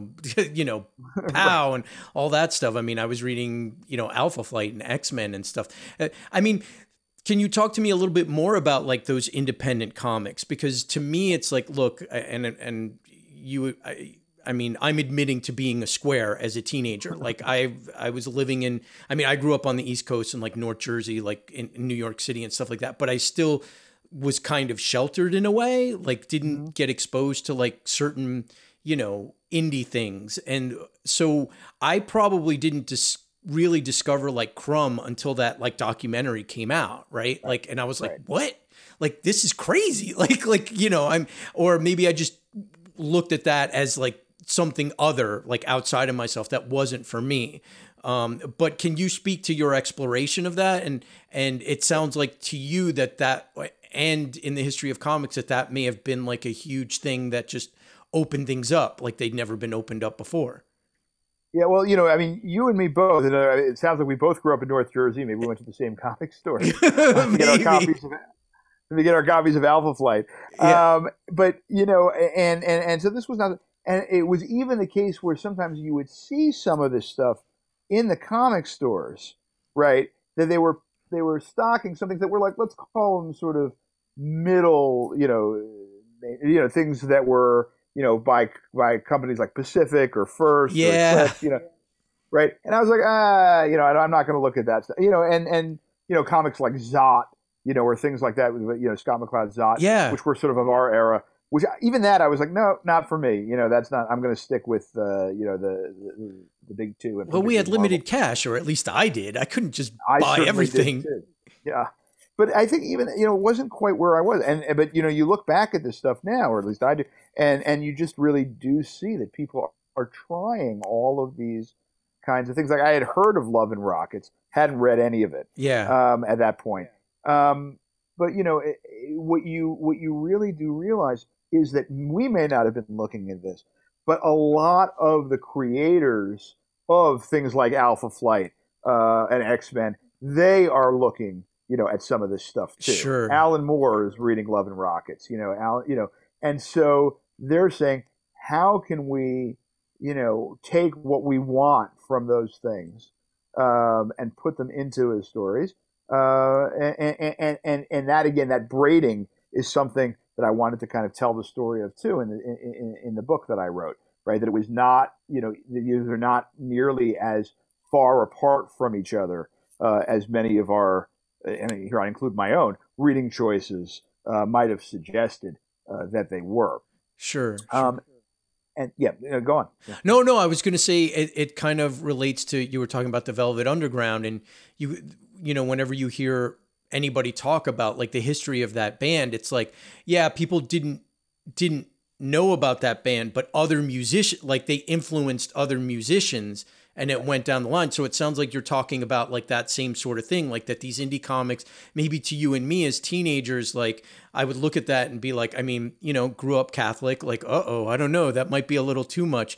and all that stuff. I mean, I was reading, Alpha Flight and X-Men and stuff. I mean, can you talk to me a little bit more about like those independent comics? Because to me, it's like, look, and you, I mean, I'm admitting to being a square as a teenager. Like I was living in, I mean, I grew up on the East Coast in like North Jersey, like in New York City and stuff like that. But I still was kind of sheltered in a way, like didn't get exposed to like certain, indie things. And so I probably didn't really discover like Crumb until that like documentary came out. Right. Like, and I was like, what? Like, this is crazy. Like, or maybe I just looked at that as like, something other, like outside of myself, that wasn't for me. But can you speak to your exploration of that? And it sounds like to you that and in the history of comics that may have been like a huge thing that just opened things up like they'd never been opened up before. Yeah, well, I mean, you and me both. And it sounds like we both grew up in North Jersey. Maybe we went to the same comic store to get our copies of Alpha Flight. Yeah. But and so this was not, and it was even the case where sometimes you would see some of this stuff in the comic stores, right? That they were stocking some things that were like, let's call them sort of middle, things that were, by companies like Pacific or First, or Eclipse, right? And I was like, I'm not going to look at that stuff, and comics like Zot, or things like that, Scott McCloud's Zot, which were sort of our era. Which even that I was like, no, not for me. That's not. I'm going to stick with the big two. And well, we had limited cash, or at least I did. I couldn't just buy everything. Yeah. But I think even, it wasn't quite where I was. But you look back at this stuff now, or at least I do, and you just really do see that people are trying all of these kinds of things. Like I had heard of Love and Rockets, hadn't read any of it. Yeah. At that point. But what you really do realize is that we may not have been looking at this, but a lot of the creators of things like Alpha Flight and X-Men, they are looking at some of this stuff too. Sure. Alan Moore is reading Love and Rockets, and so they're saying, how can we, take what we want from those things and put them into his stories, and that again, that braiding is something that I wanted to kind of tell the story of too in the book that I wrote, right? That it was not, these are not nearly as far apart from each other as many of our, and here I include my own, reading choices might have suggested that they were. Sure. And go on. Yeah. No, I was going to say it kind of relates to, you were talking about the Velvet Underground, and whenever you hear anybody talk about like the history of that band, it's like, yeah, people didn't know about that band, but other musicians, like they influenced other musicians, and it went down the line. So it sounds like you're talking about like that same sort of thing, like that these indie comics, maybe to you and me as teenagers, like I would look at that and be like, I mean, grew up Catholic, like, I don't know, that might be a little too much,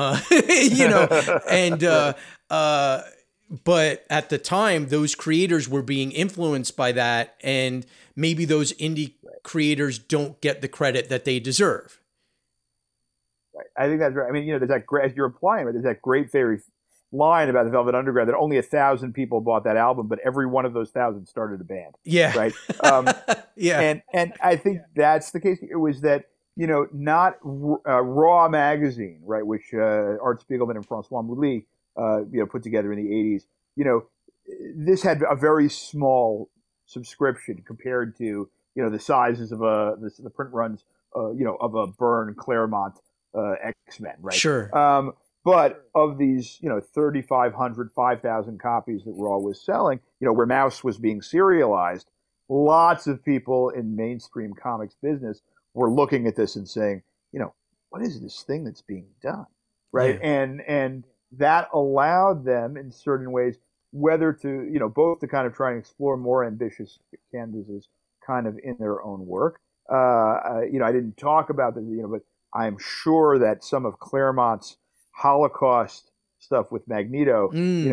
and, but at the time, those creators were being influenced by that, and maybe those indie creators don't get the credit that they deserve. Right. I think that's right. I mean, there's that great, as you're implying, there's that great fairy line about the Velvet Underground that only 1,000 people bought that album, but every one of those 1,000 started a band. Yeah. Right. Yeah. And I think that's the case. It was that, not Raw magazine, right, which Art Spiegelman and Francois Mouly put together in the 80s. This had a very small subscription compared to, the sizes of the print runs, of a Byrne Claremont X-Men, right? Sure. But of these, 3,500, 5,000 copies that Raw was selling, where Mouse was being serialized, lots of people in mainstream comics business were looking at this and saying, what is this thing that's being done, right? Yeah. And that allowed them in certain ways, whether to, both to kind of try and explore more ambitious canvases kind of in their own work. I didn't talk about this, but I'm sure that some of Claremont's Holocaust stuff with Magneto,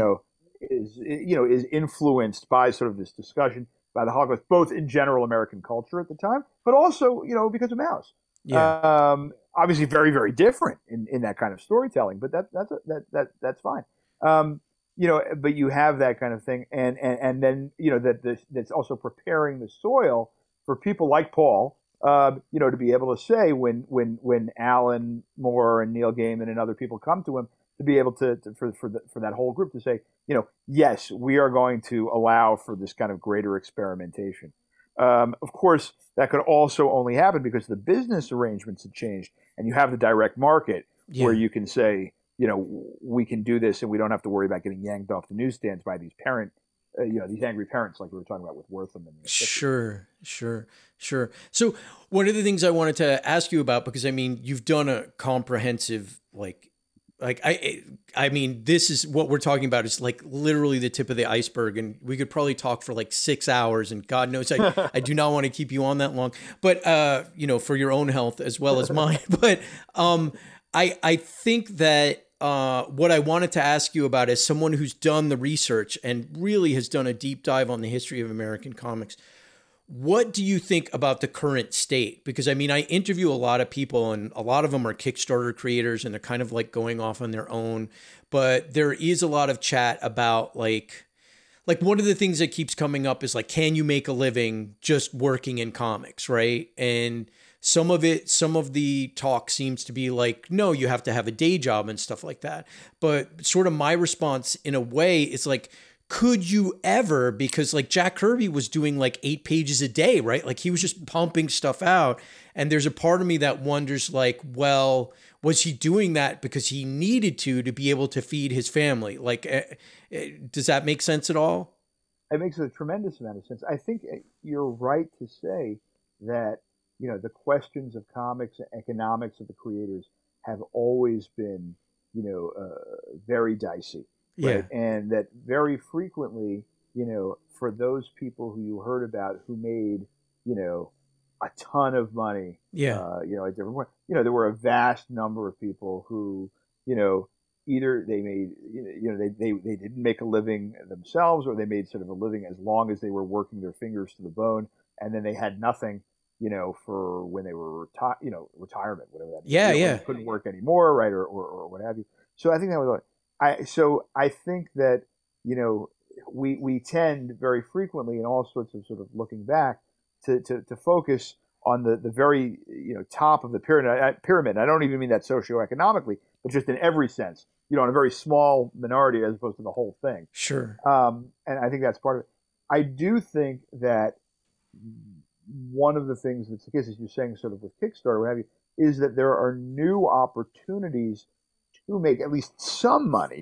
is influenced by sort of this discussion by the Holocaust, both in general American culture at the time, but also, because of Mouse. Yeah. Obviously very, very different in that kind of storytelling, but that's fine. But you have that kind of thing, and then that's also preparing the soil for people like Paul, to be able to say when Alan Moore and Neil Gaiman and other people come to him, to be able to for that whole group to say, yes, we are going to allow for this kind of greater experimentation. Of course, that could also only happen because the business arrangements have changed, and you have the direct market where you can say, we can do this, and we don't have to worry about getting yanked off the newsstands by these parent these angry parents, like we were talking about with Wortham and Sure. So one of the things I wanted to ask you about, because I mean, you've done a comprehensive, I mean, this is what we're talking about is like literally the tip of the iceberg, and we could probably talk for like 6 hours, and God knows I do not want to keep you on that long, but for your own health as well as mine. But I think that what I wanted to ask you about is someone who's done the research and really has done a deep dive on the history of American comics. What do you think about the current state? Because I mean, I interview a lot of people, and a lot of them are Kickstarter creators, and they're kind of like going off on their own. But there is a lot of chat about like one of the things that keeps coming up is like, can you make a living just working in comics, right? And some of the talk seems to be like, no, you have to have a day job and stuff like that. But sort of my response in a way is like, could you ever, because like Jack Kirby was doing like 8 pages a day, right? Like he was just pumping stuff out. And there's a part of me that wonders like, well, was he doing that because he needed to be able to feed his family? Like, does that make sense at all? It makes a tremendous amount of sense. I think you're right to say that, the questions of comics and economics of the creators have always been, very dicey. Right? Yeah. And that very frequently, for those people who you heard about who made, a ton of money, at different points, there were a vast number of people who, either they made, they didn't make a living themselves, or they made sort of a living as long as they were working their fingers to the bone, and then they had nothing, for when they were retirement, whatever that means. They couldn't work anymore, right, or what have you. So I think that was. I think that we tend very frequently in all sorts of sort of looking back to focus on the very top of the pyramid. I don't even mean that socioeconomically, but just in every sense. In a very small minority as opposed to the whole thing. Sure. And I think that's part of it. I do think that one of the things that's the case, as you're saying, sort of with Kickstarter, what have you, is that there are new opportunities to make at least some money,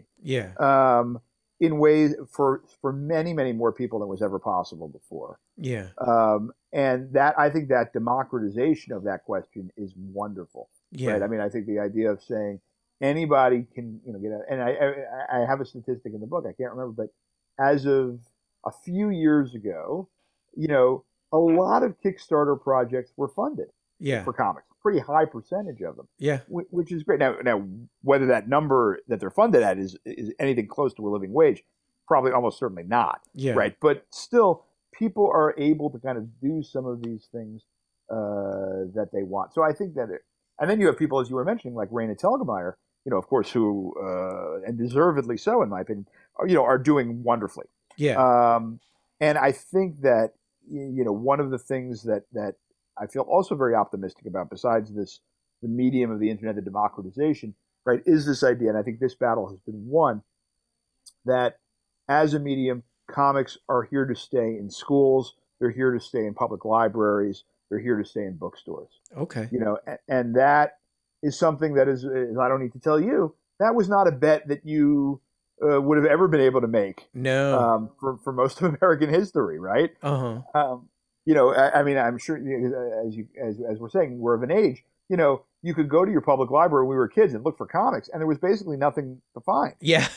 in ways for many, many more people than was ever possible before. Yeah. And that, I think that democratization of that question is wonderful. Yeah. Right? I mean, I think the idea of saying anybody can, get out, and I have a statistic in the book, I can't remember, but as of a few years ago, a lot of Kickstarter projects were funded for comics. Pretty high percentage of them, which is great. Now, whether that number that they're funded at is anything close to a living wage, probably almost certainly not, right? But still, people are able to kind of do some of these things that they want. So I think that, and then you have people, as you were mentioning, like Raina Telgemeier, of course, who and deservedly so, in my opinion, are doing wonderfully. Yeah. And I think that one of the things that I feel also very optimistic about, besides the medium of the internet, the democratization, right, is this idea, and I think this battle has been won, that as a medium, comics are here to stay in schools, they're here to stay in public libraries, they're here to stay in bookstores. Okay. And that is something that is, I don't need to tell you, that was not a bet that you would have ever been able to make. No. For most of American history, right? Uh-huh. I mean, I'm sure as we're saying, we're of an age. You could go to your public library when we were kids and look for comics, and there was basically nothing to find. Yeah.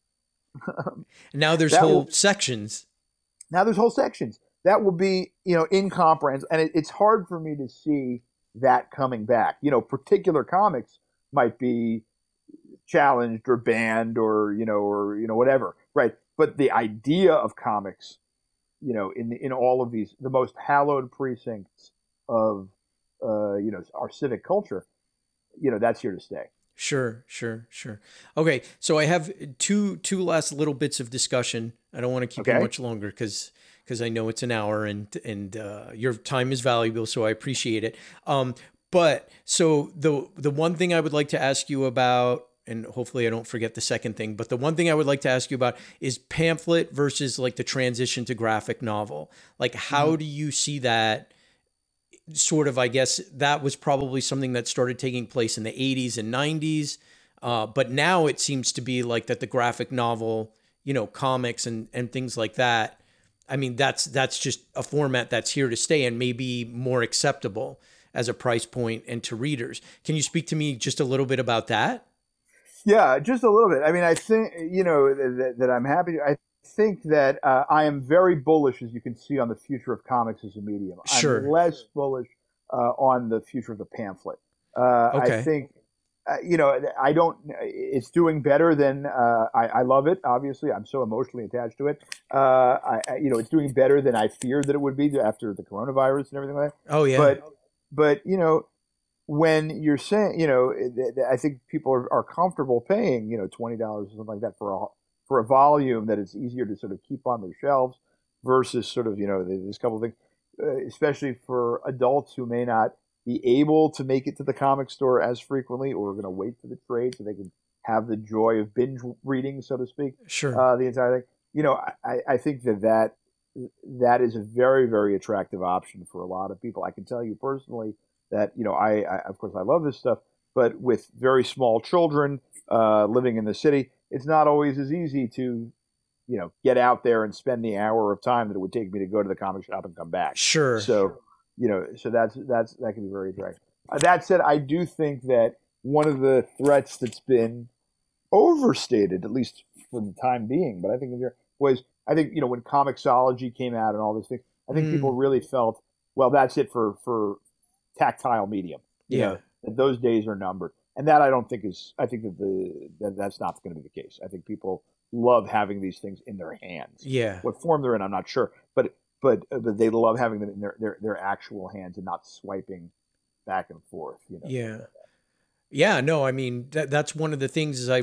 Now there's whole sections. Now there's whole sections that will be incomprehensible, and it's hard for me to see that coming back. Particular comics might be challenged or banned or whatever, right? But the idea of comics, in all of these, the most hallowed precincts of, our civic culture, that's here to stay. Sure. Okay. So I have two last little bits of discussion. I don't want to keep you much longer because I know it's an hour and your time is valuable. So I appreciate it. But so the one thing I would like to ask you about, and hopefully I don't forget the second thing, but the one thing I would like to ask you about is pamphlet versus like the transition to graphic novel. Like, how do you see that sort of, I guess that was probably something that started taking place in the 80s and 90s. But now it seems to be like that the graphic novel comics and things like that. I mean, that's just a format that's here to stay and maybe more acceptable as a price point and to readers. Can you speak to me just a little bit about that? Yeah, just a little bit. I mean, I think, that I'm happy. I think that I am very bullish, as you can see, on the future of comics as a medium. Sure. I'm less bullish on the future of the pamphlet. Okay. I think, it's doing better than, I love it, obviously. I'm so emotionally attached to it. It's doing better than I feared that it would be after the coronavirus and everything like that. Oh, yeah. But when you're saying, I think people are comfortable paying, $20 or something like that for a volume that it's easier to sort of keep on their shelves versus sort of, there's a couple of things, especially for adults who may not be able to make it to the comic store as frequently or are going to wait for the trade so they can have the joy of binge reading, so to speak. Sure. The entire thing. I think that is a very, very attractive option for a lot of people. I can tell you personally that, I of course I love this stuff, but with very small children living in the city, it's not always as easy to, get out there and spend the hour of time that it would take me to go to the comic shop and come back. Sure. So, so that can be very attractive. That said, I do think that one of the threats that's been overstated, at least for the time being, but I think was when Comixology came out and all these things, I think people really felt, well, that's it for tactile medium. That those days are numbered. And that I don't think I think that's not going to be the case. I think people love having these things in their hands. Yeah. What form they're in, I'm not sure, but they love having them in their actual hands and not swiping back and forth. Yeah. Yeah. No, I mean, that's one of the things is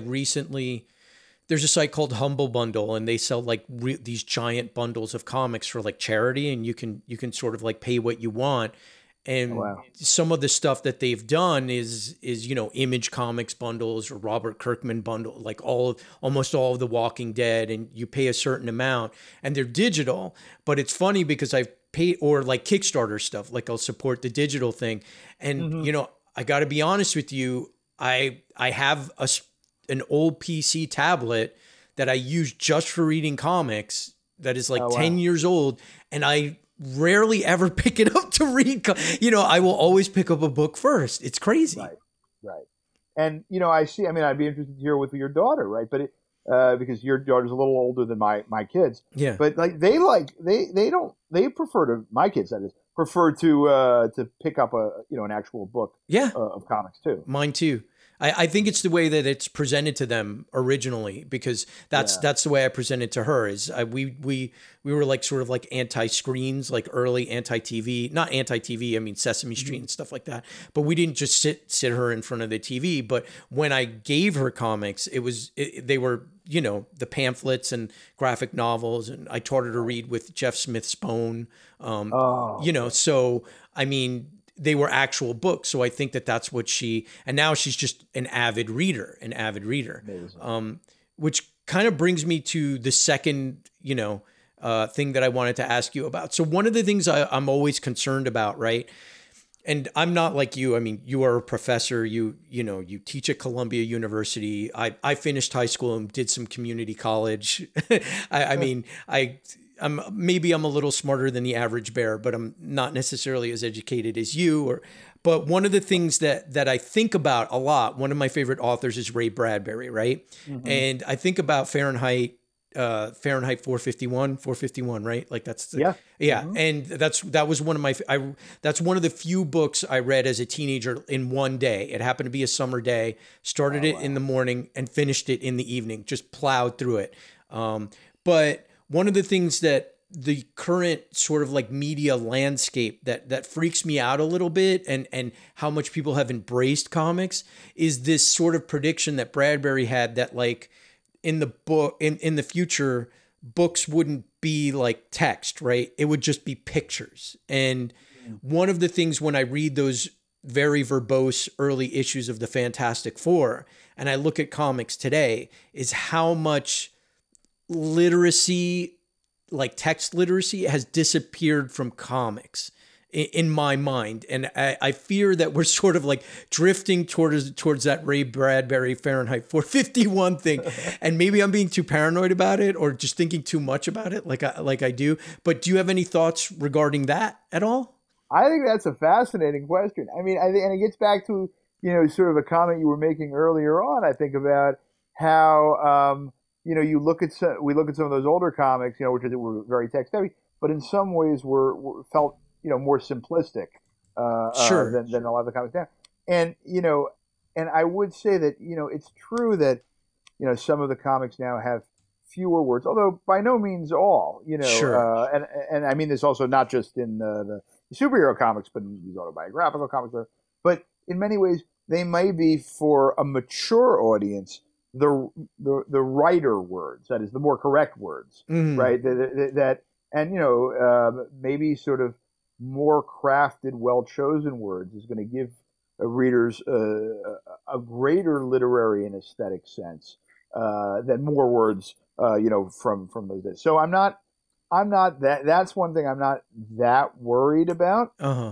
there's a site called Humble Bundle and they sell like these giant bundles of comics for like charity and you can sort of like pay what you want. And some of the stuff that they've done is Image Comics bundles or Robert Kirkman bundle, like almost all of The Walking Dead, and you pay a certain amount and they're digital. But it's funny because I've paid, or like Kickstarter stuff, like I'll support the digital thing. And, I got to be honest with you, I have an old PC tablet that I use just for reading comics that is like 10 years old. And I rarely ever pick it up to read. I will always pick up a book first. It's crazy. Right. And, I see, I'd be interested to hear with your daughter, right? But because your daughter's a little older than my kids. Yeah. But like, they prefer to, my kids, that is, prefer to pick up an actual book of comics too. Mine too. I think it's the way that it's presented to them originally, because that's the way I presented to her. Is we were like sort of like anti-screens, like early anti-TV, not anti-TV. I mean Sesame Street and stuff like that. But we didn't just sit her in front of the TV. But when I gave her comics, they were the pamphlets and graphic novels, and I taught her to read with Jeff Smith's Bone. So I mean, they were actual books. So I think that's what and now she's just an avid reader. Which kind of brings me to the second, thing that I wanted to ask you about. So one of the things I'm always concerned about, right? And I'm not like you. I mean, you are a professor, you teach at Columbia University. I finished high school and did some community college. I'm a little smarter than the average bear, but I'm not necessarily as educated as you. But one of the things that I think about a lot, one of my favorite authors is Ray Bradbury, right? Mm-hmm. And I think about Fahrenheit 451, right? Like that's Mm-hmm. And that was one of that's one of the few books I read as a teenager in one day. It happened to be a summer day. Started it in the morning and finished it in the evening. Just plowed through it. But one of the things that the current sort of like media landscape that freaks me out a little bit and how much people have embraced comics is this sort of prediction that Bradbury had that like in the book, in the future, books wouldn't be like text, right? It would just be pictures. And one of the things when I read those very verbose early issues of the Fantastic Four and I look at comics today is how much literacy, like text literacy, has disappeared from comics. in my mind. And I fear that we're sort of like drifting towards that Ray Bradbury Fahrenheit 451 thing. And maybe I'm being too paranoid about it or just thinking too much about it like I do. But do you have any thoughts regarding that at all? I think that's a fascinating question. I mean, and it gets back to, sort of a comment you were making earlier on, I think, about how, we look at some of those older comics, which were very text heavy, but in some ways were felt, more simplistic Sure. than a lot of the comics now. And, and I would say that, it's true that, some of the comics now have fewer words, although by no means all, Sure. And I mean this also not just in the superhero comics, but in these autobiographical comics, but in many ways they may be for a mature audience the writer words, that is the more correct words, right? That and maybe sort of more crafted, well-chosen words is going to give readers a greater literary and aesthetic sense than more words, from those days. So I'm not that's one thing I'm not that worried about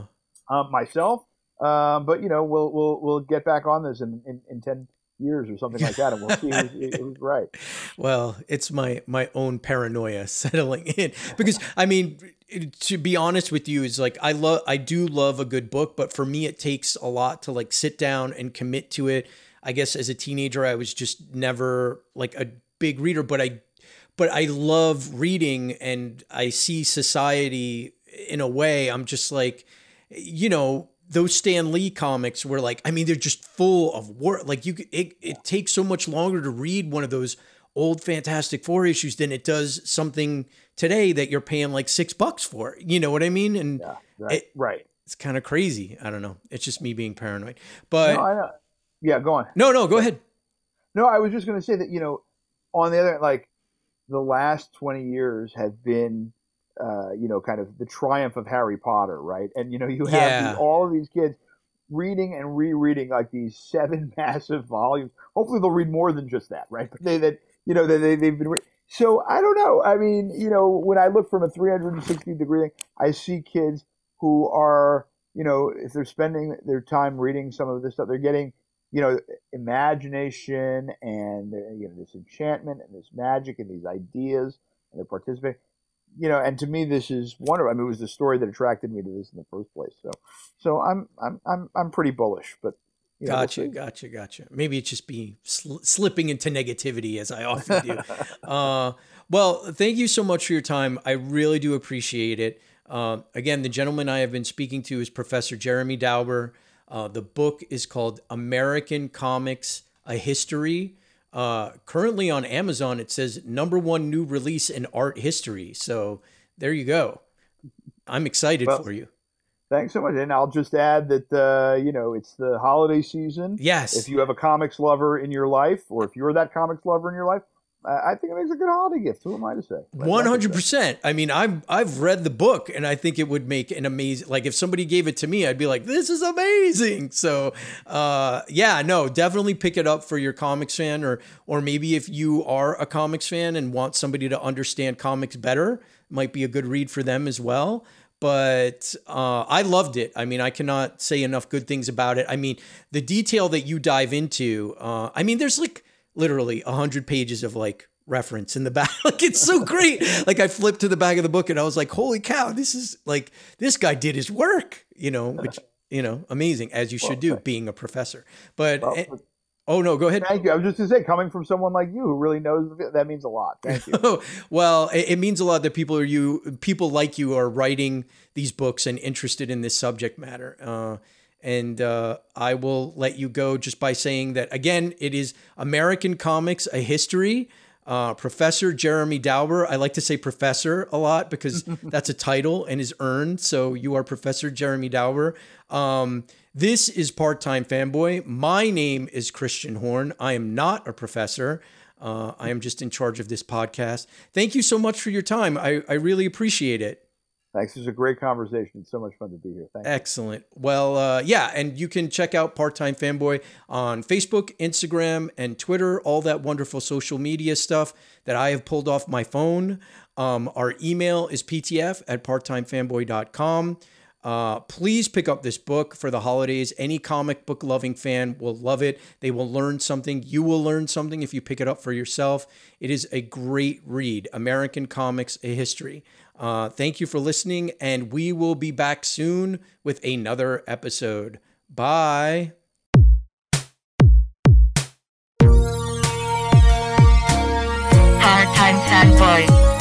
myself. But we'll get back on this in 10 years or something like that, and we'll see who's right. Well, it's my own paranoia settling in, because I mean, to be honest with you, is like I do love a good book, but for me it takes a lot to like sit down and commit to it. I guess as a teenager I was just never like a big reader, but I love reading, and I see society in a way. I'm just like, those Stan Lee comics were like, I mean, they're just full of work. Like it takes so much longer to read one of those old Fantastic Four issues than it does something today that you're paying like $6 for. You know what I mean? And yeah, right. It's kind of crazy. I don't know. It's just me being paranoid. But no, I know. Yeah, go on. No, go ahead. No, I was just going to say that, on the other, like the last 20 years have been, kind of the triumph of Harry Potter, right? And, you have all of these kids reading and rereading like these 7 massive volumes. Hopefully they'll read more than just that, right? But they've been so I don't know. I mean, when I look from a 360 degree thing, I see kids who are, if they're spending their time reading some of this stuff, they're getting, imagination and this enchantment and this magic and these ideas, and they're participating. And to me, this is wonderful. I mean, it was the story that attracted me to this in the first place. So I'm pretty bullish. But Gotcha. Maybe it's just be slipping into negativity, as I often do. Well, thank you so much for your time. I really do appreciate it. Again, the gentleman I have been speaking to is Professor Jeremy Dauber. The book is called American Comics: A History. Currently on Amazon, it says #1 new release in art history. So there you go. I'm excited for you. Thanks so much. And I'll just add that, it's the holiday season. Yes. If you have a comics lover in your life, or if you're that comics lover in your life, I think it makes a good holiday gift. Who am I to say? 100%. I mean, I've read the book, and I think it would make an amazing, like if somebody gave it to me, I'd be like, this is amazing. So, definitely pick it up for your comics fan, or maybe if you are a comics fan and want somebody to understand comics better, it might be a good read for them as well. But I loved it. I mean, I cannot say enough good things about it. I mean, the detail that you dive into, there's like literally 100 pages of like reference in the back. Like, it's so great. Like, I flipped to the back of the book and I was like, holy cow, this is like, this guy did his work, which, amazing, as you should do, being a professor. But oh no, go ahead. Thank you. I was just going to say, coming from someone like you who really knows, that means a lot. Thank you. Well, it means a lot that people like you are writing these books and interested in this subject matter. And I will let you go just by saying that, again, it is American Comics: A History. Professor Jeremy Dauber. I like to say professor a lot because that's a title and is earned. So you are Professor Jeremy Dauber. This is Part-Time Fanboy. My name is Christian Horn. I am not a professor. I am just in charge of this podcast. Thank you so much for your time. I really appreciate it. Thanks. It was a great conversation. It's so much fun to be here. Thank you. Excellent. Well, and you can check out Part-Time Fanboy on Facebook, Instagram, and Twitter, all that wonderful social media stuff that I have pulled off my phone. Our email is ptf@parttimefanboy.com. Please pick up this book for the holidays. Any comic book loving fan will love it. They will learn something. You will learn something if you pick it up for yourself. It is a great read. American Comics, A History. Thank you for listening, and we will be back soon with another episode. Bye. Hard Time Fanboy.